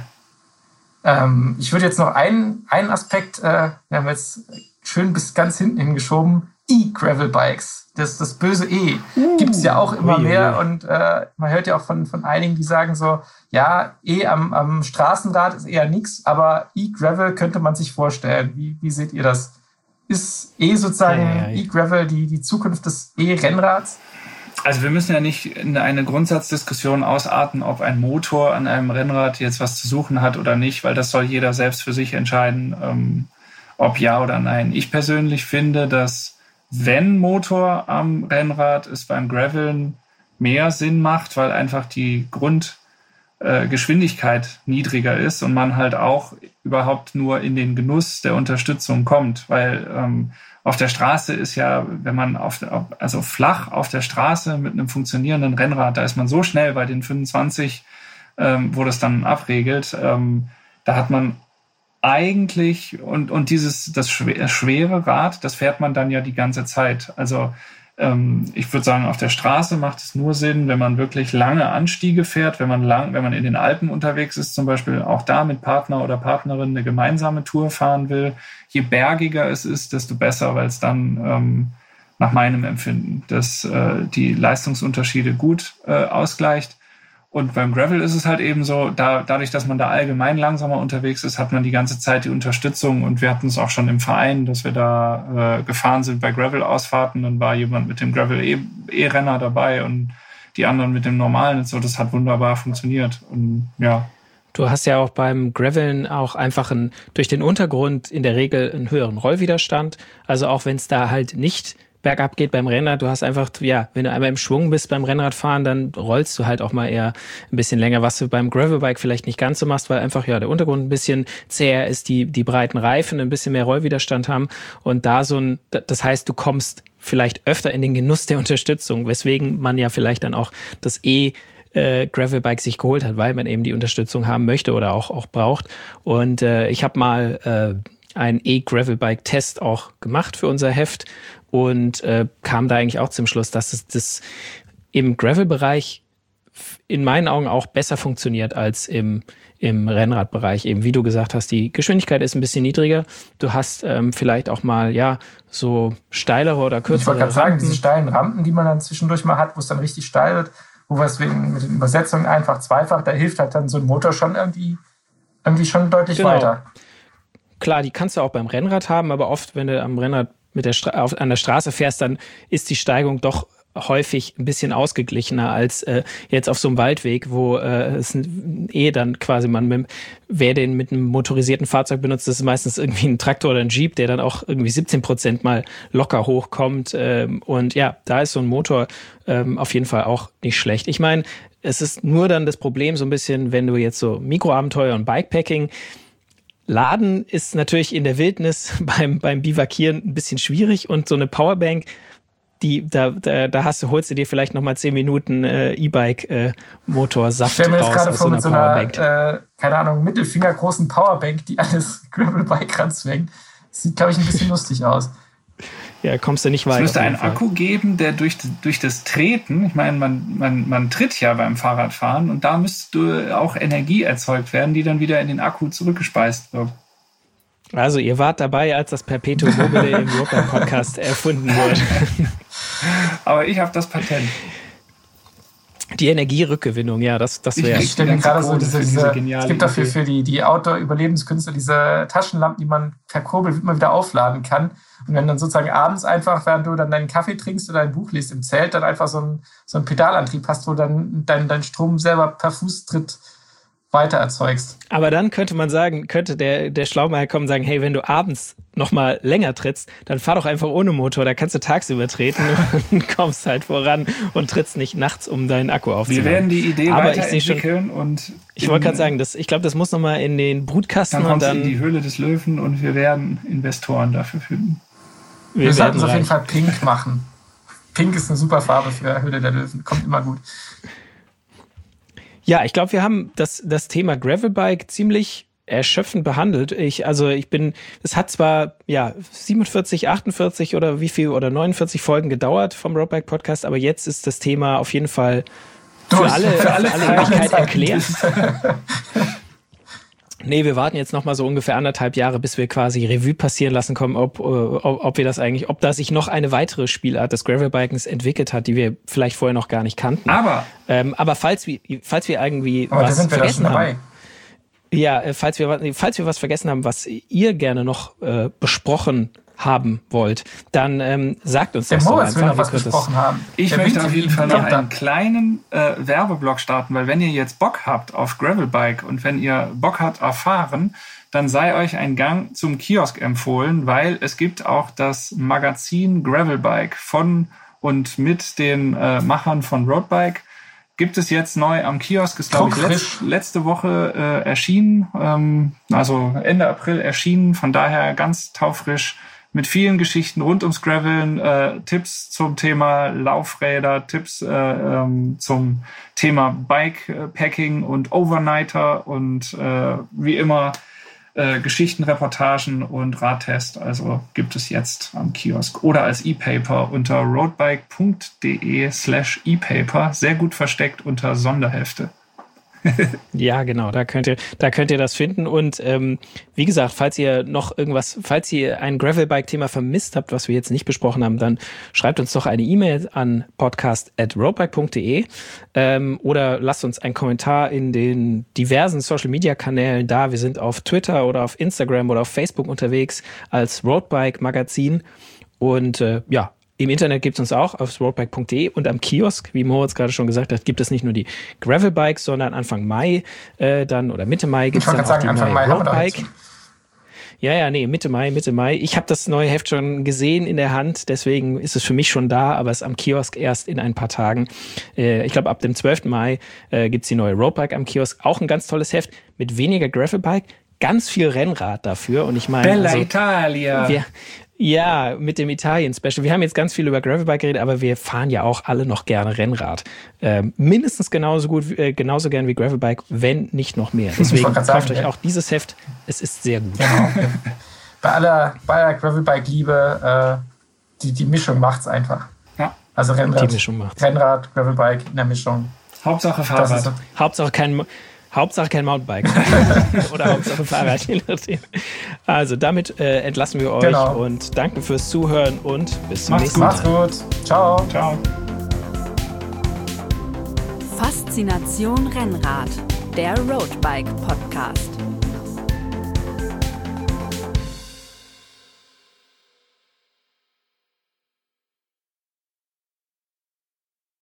Ähm, ich würde jetzt noch einen, einen Aspekt, äh, wir haben jetzt schön bis ganz hinten hingeschoben, E-Gravel-Bikes. Das, das böse E uh, gibt es ja auch immer ui, mehr ui. und äh, man hört ja auch von, von einigen, die sagen so, ja, E am, am Straßenrad ist eher nix, aber E-Gravel könnte man sich vorstellen. Wie, wie seht ihr das? Ist E sozusagen ja, ja, ja. E-Gravel die, die Zukunft des E-Rennrads? Also wir müssen ja nicht in eine Grundsatzdiskussion ausarten, ob ein Motor an einem Rennrad jetzt was zu suchen hat oder nicht, weil das soll jeder selbst für sich entscheiden, ähm, ob ja oder nein. Ich persönlich finde, dass wenn Motor am Rennrad, es beim Graveln mehr Sinn macht, weil einfach die Grundgeschwindigkeit äh, niedriger ist und man halt auch überhaupt nur in den Genuss der Unterstützung kommt, weil ähm, auf der Straße ist ja, wenn man auf der, also flach auf der Straße mit einem funktionierenden Rennrad, da ist man so schnell bei den fünfundzwanzig, ähm, wo das dann abregelt, ähm, da hat man eigentlich, und, und dieses, das schwere Rad, das fährt man dann ja die ganze Zeit. Also ähm, ich würde sagen, auf der Straße macht es nur Sinn, wenn man wirklich lange Anstiege fährt, wenn man lang, wenn man in den Alpen unterwegs ist, zum Beispiel auch da mit Partner oder Partnerin eine gemeinsame Tour fahren will. Je bergiger es ist, desto besser, weil es dann ähm, nach meinem Empfinden das, äh, die Leistungsunterschiede gut äh, ausgleicht. Und beim Gravel ist es halt eben so, da, dadurch, dass man da allgemein langsamer unterwegs ist, hat man die ganze Zeit die Unterstützung. Und wir hatten es auch schon im Verein, dass wir da äh, gefahren sind bei Gravel-Ausfahrten. Dann war jemand mit dem Gravel-E-Renner dabei und die anderen mit dem normalen. Und so, das hat wunderbar funktioniert. Und ja. Du hast ja auch beim Graveln auch einfach ein, durch den Untergrund in der Regel einen höheren Rollwiderstand. Also auch wenn es da halt nicht bergab geht beim Rennrad, du hast einfach, ja, wenn du einmal im Schwung bist beim Rennradfahren, dann rollst du halt auch mal eher ein bisschen länger, was du beim Gravelbike vielleicht nicht ganz so machst, weil einfach, ja, der Untergrund ein bisschen zäher ist, die, die breiten Reifen ein bisschen mehr Rollwiderstand haben und da so ein, das heißt, du kommst vielleicht öfter in den Genuss der Unterstützung, weswegen man ja vielleicht dann auch das E Äh, Gravelbike sich geholt hat, weil man eben die Unterstützung haben möchte oder auch auch braucht. Und äh, ich habe mal äh, einen E-Gravelbike-Test auch gemacht für unser Heft und äh, kam da eigentlich auch zum Schluss, dass es das im Gravel-Bereich in meinen Augen auch besser funktioniert als im im Rennradbereich. Eben wie du gesagt hast, die Geschwindigkeit ist ein bisschen niedriger. Du hast ähm, vielleicht auch mal ja so steilere oder kürzere Ich wollte gerade sagen, Rampen. diese steilen Rampen, die man dann zwischendurch mal hat, wo es dann richtig steil wird, wo wir es wegen mit den Übersetzungen einfach zweifach, da hilft halt dann so ein Motor schon irgendwie, irgendwie schon deutlich Genau. weiter. Klar, die kannst du auch beim Rennrad haben, aber oft, wenn du am Rennrad mit der Stra- auf, an der Straße fährst, dann ist die Steigung doch häufig ein bisschen ausgeglichener als äh, jetzt auf so einem Waldweg, wo äh, es eh dann quasi man, mit, wer den mit einem motorisierten Fahrzeug benutzt, das ist meistens irgendwie ein Traktor oder ein Jeep, der dann auch irgendwie siebzehn Prozent mal locker hochkommt. Ähm, und ja, da ist so ein Motor ähm, auf jeden Fall auch nicht schlecht. Ich meine, es ist nur dann das Problem so ein bisschen, wenn du jetzt so Mikroabenteuer und Bikepacking, Laden ist natürlich in der Wildnis beim, beim Bivakieren ein bisschen schwierig und so eine Powerbank, die, da, da, da hast du, holst du dir vielleicht nochmal zehn Minuten äh, E-Bike-Motorsaft Ich stelle mir jetzt raus gerade aus vor so mit so einer, äh, keine Ahnung, mittelfingergroßen Powerbank, die alles Gravelbike ranzwängt. Sieht, glaube ich, ein bisschen lustig aus. Ja, kommst du nicht weit. Es müsste auf jeden einen Fall. Akku geben, der durch, durch das Treten, ich meine, man, man, man tritt ja beim Fahrradfahren und da müsste auch Energie erzeugt werden, die dann wieder in den Akku zurückgespeist wird. Also ihr wart dabei, als das Perpetuum mobile im Roadbike-Podcast erfunden wurde. Aber ich habe das Patent. Die Energierückgewinnung, ja, das, das wäre. Ich stelle mir gerade so diese, diese, diese es gibt dafür für die, die Outdoor-Überlebenskünstler diese Taschenlampen, die man per Kurbel immer wieder aufladen kann. Und wenn dann sozusagen abends einfach, während du dann deinen Kaffee trinkst oder ein Buch liest im Zelt, dann einfach so ein, so ein Pedalantrieb hast, wo dann dein, dein Strom selber per Fußtritt weiter erzeugst. Aber dann könnte man sagen, könnte der, der Schlaumeier kommen und sagen, hey, wenn du abends noch mal länger trittst, dann fahr doch einfach ohne Motor, da kannst du tagsüber treten und kommst halt voran und trittst nicht nachts, um deinen Akku aufzuladen. Wir werden die Idee Aber ich sehe schon, weiterentwickeln und ich wollte gerade sagen, das, ich glaube, das muss noch mal in den Brutkasten dann und dann in die Höhle des Löwen und wir werden Investoren dafür finden. Wir, wir sollten es auf reich. jeden Fall pink machen. Pink ist eine super Farbe für Höhle der Löwen, kommt immer gut. Ja, ich glaube, wir haben das, das Thema Gravelbike ziemlich erschöpfend behandelt. Ich, also ich bin, es hat zwar, ja, siebenundvierzig, achtundvierzig oder wie viel oder neunundvierzig Folgen gedauert vom Roadbike Podcast, aber jetzt ist das Thema auf jeden Fall für Durch, alle, für alle, für alle Ewigkeit erklärt. Nee, wir warten jetzt noch mal so ungefähr anderthalb Jahre, bis wir quasi Revue passieren lassen kommen, ob, ob, ob wir das eigentlich, ob da sich noch eine weitere Spielart des Gravelbikens entwickelt hat, die wir vielleicht vorher noch gar nicht kannten. Aber, ähm, aber falls wir, falls wir irgendwie Aber da was sind wir da schon vergessen dabei. haben, ja, äh, falls wir, falls wir was vergessen haben, was ihr gerne noch äh, besprochen haben wollt, dann ähm, sagt uns Der das doch Moritz will einfach. noch was besprochen haben. Ich Der möchte Winter- auf jeden Fall noch Winter- einen kleinen äh, Werbeblock starten, weil wenn ihr jetzt Bock habt auf Gravelbike und wenn ihr Bock habt auf Fahren, dann sei euch ein Gang zum Kiosk empfohlen, weil es gibt auch das Magazin Gravelbike von und mit den äh, Machern von Roadbike. Gibt es jetzt neu am Kiosk, ist glaube ich letzt, letzte Woche äh, erschienen, ähm, also Ende April erschienen, von daher ganz taufrisch mit vielen Geschichten rund ums Graveln, äh, Tipps zum Thema Laufräder, Tipps äh, ähm, zum Thema Bikepacking und Overnighter und äh, wie immer äh, Geschichten, Reportagen und Radtest. Also gibt es jetzt am Kiosk oder als E-Paper unter roadbike.de slash E-Paper, sehr gut versteckt unter Sonderhefte. Ja, genau, da könnt ihr, da könnt ihr das finden. Und ähm, wie gesagt, falls ihr noch irgendwas, falls ihr ein Gravelbike-Thema vermisst habt, was wir jetzt nicht besprochen haben, dann schreibt uns doch eine E-Mail an podcast at roadbike punkt de ähm, oder lasst uns einen Kommentar in den diversen Social-Media-Kanälen da. Wir sind auf Twitter oder auf Instagram oder auf Facebook unterwegs als Roadbike-Magazin. Und äh, ja, im Internet gibt es uns auch auf roadbike punkt de und am Kiosk, wie Moritz gerade schon gesagt hat, gibt es nicht nur die Gravelbikes, sondern Anfang Mai äh, dann oder Mitte Mai gibt es dann auch sagen, die Anfang neue Mai haben wir Roadbike. Ja, ja, nee, Mitte Mai, Mitte Mai. Ich habe das neue Heft schon gesehen in der Hand, deswegen ist es für mich schon da, aber es ist am Kiosk erst in ein paar Tagen. Äh, ich glaube, ab dem zwölften Mai äh, gibt's die neue Roadbike am Kiosk. Auch ein ganz tolles Heft mit weniger Gravelbike, ganz viel Rennrad dafür. Und ich meine, Bella also, Italia! Wir, ja, mit dem Italien-Special. Wir haben jetzt ganz viel über Gravelbike geredet, aber wir fahren ja auch alle noch gerne Rennrad. Ähm, mindestens genauso gut, äh, genauso gern wie Gravelbike, wenn nicht noch mehr. Deswegen kauft sagen, euch ja. auch dieses Heft. Es ist sehr gut. Genau. Bei aller, bei aller Gravelbike-Liebe, äh, die, die Mischung macht's einfach. Ja. Also Rennrad, Die Mischung macht's. Rennrad, Gravelbike in der Mischung. Hauptsache Das Fahrrad. ist, Hauptsache kein, Hauptsache kein Mountainbike. Oder Hauptsache Fahrrad, je nachdem. Also damit äh, entlassen wir euch Genau. und danken fürs Zuhören und bis zum Macht's nächsten Mal. macht's gut. Ciao. Ciao. Faszination Rennrad, der Roadbike Podcast.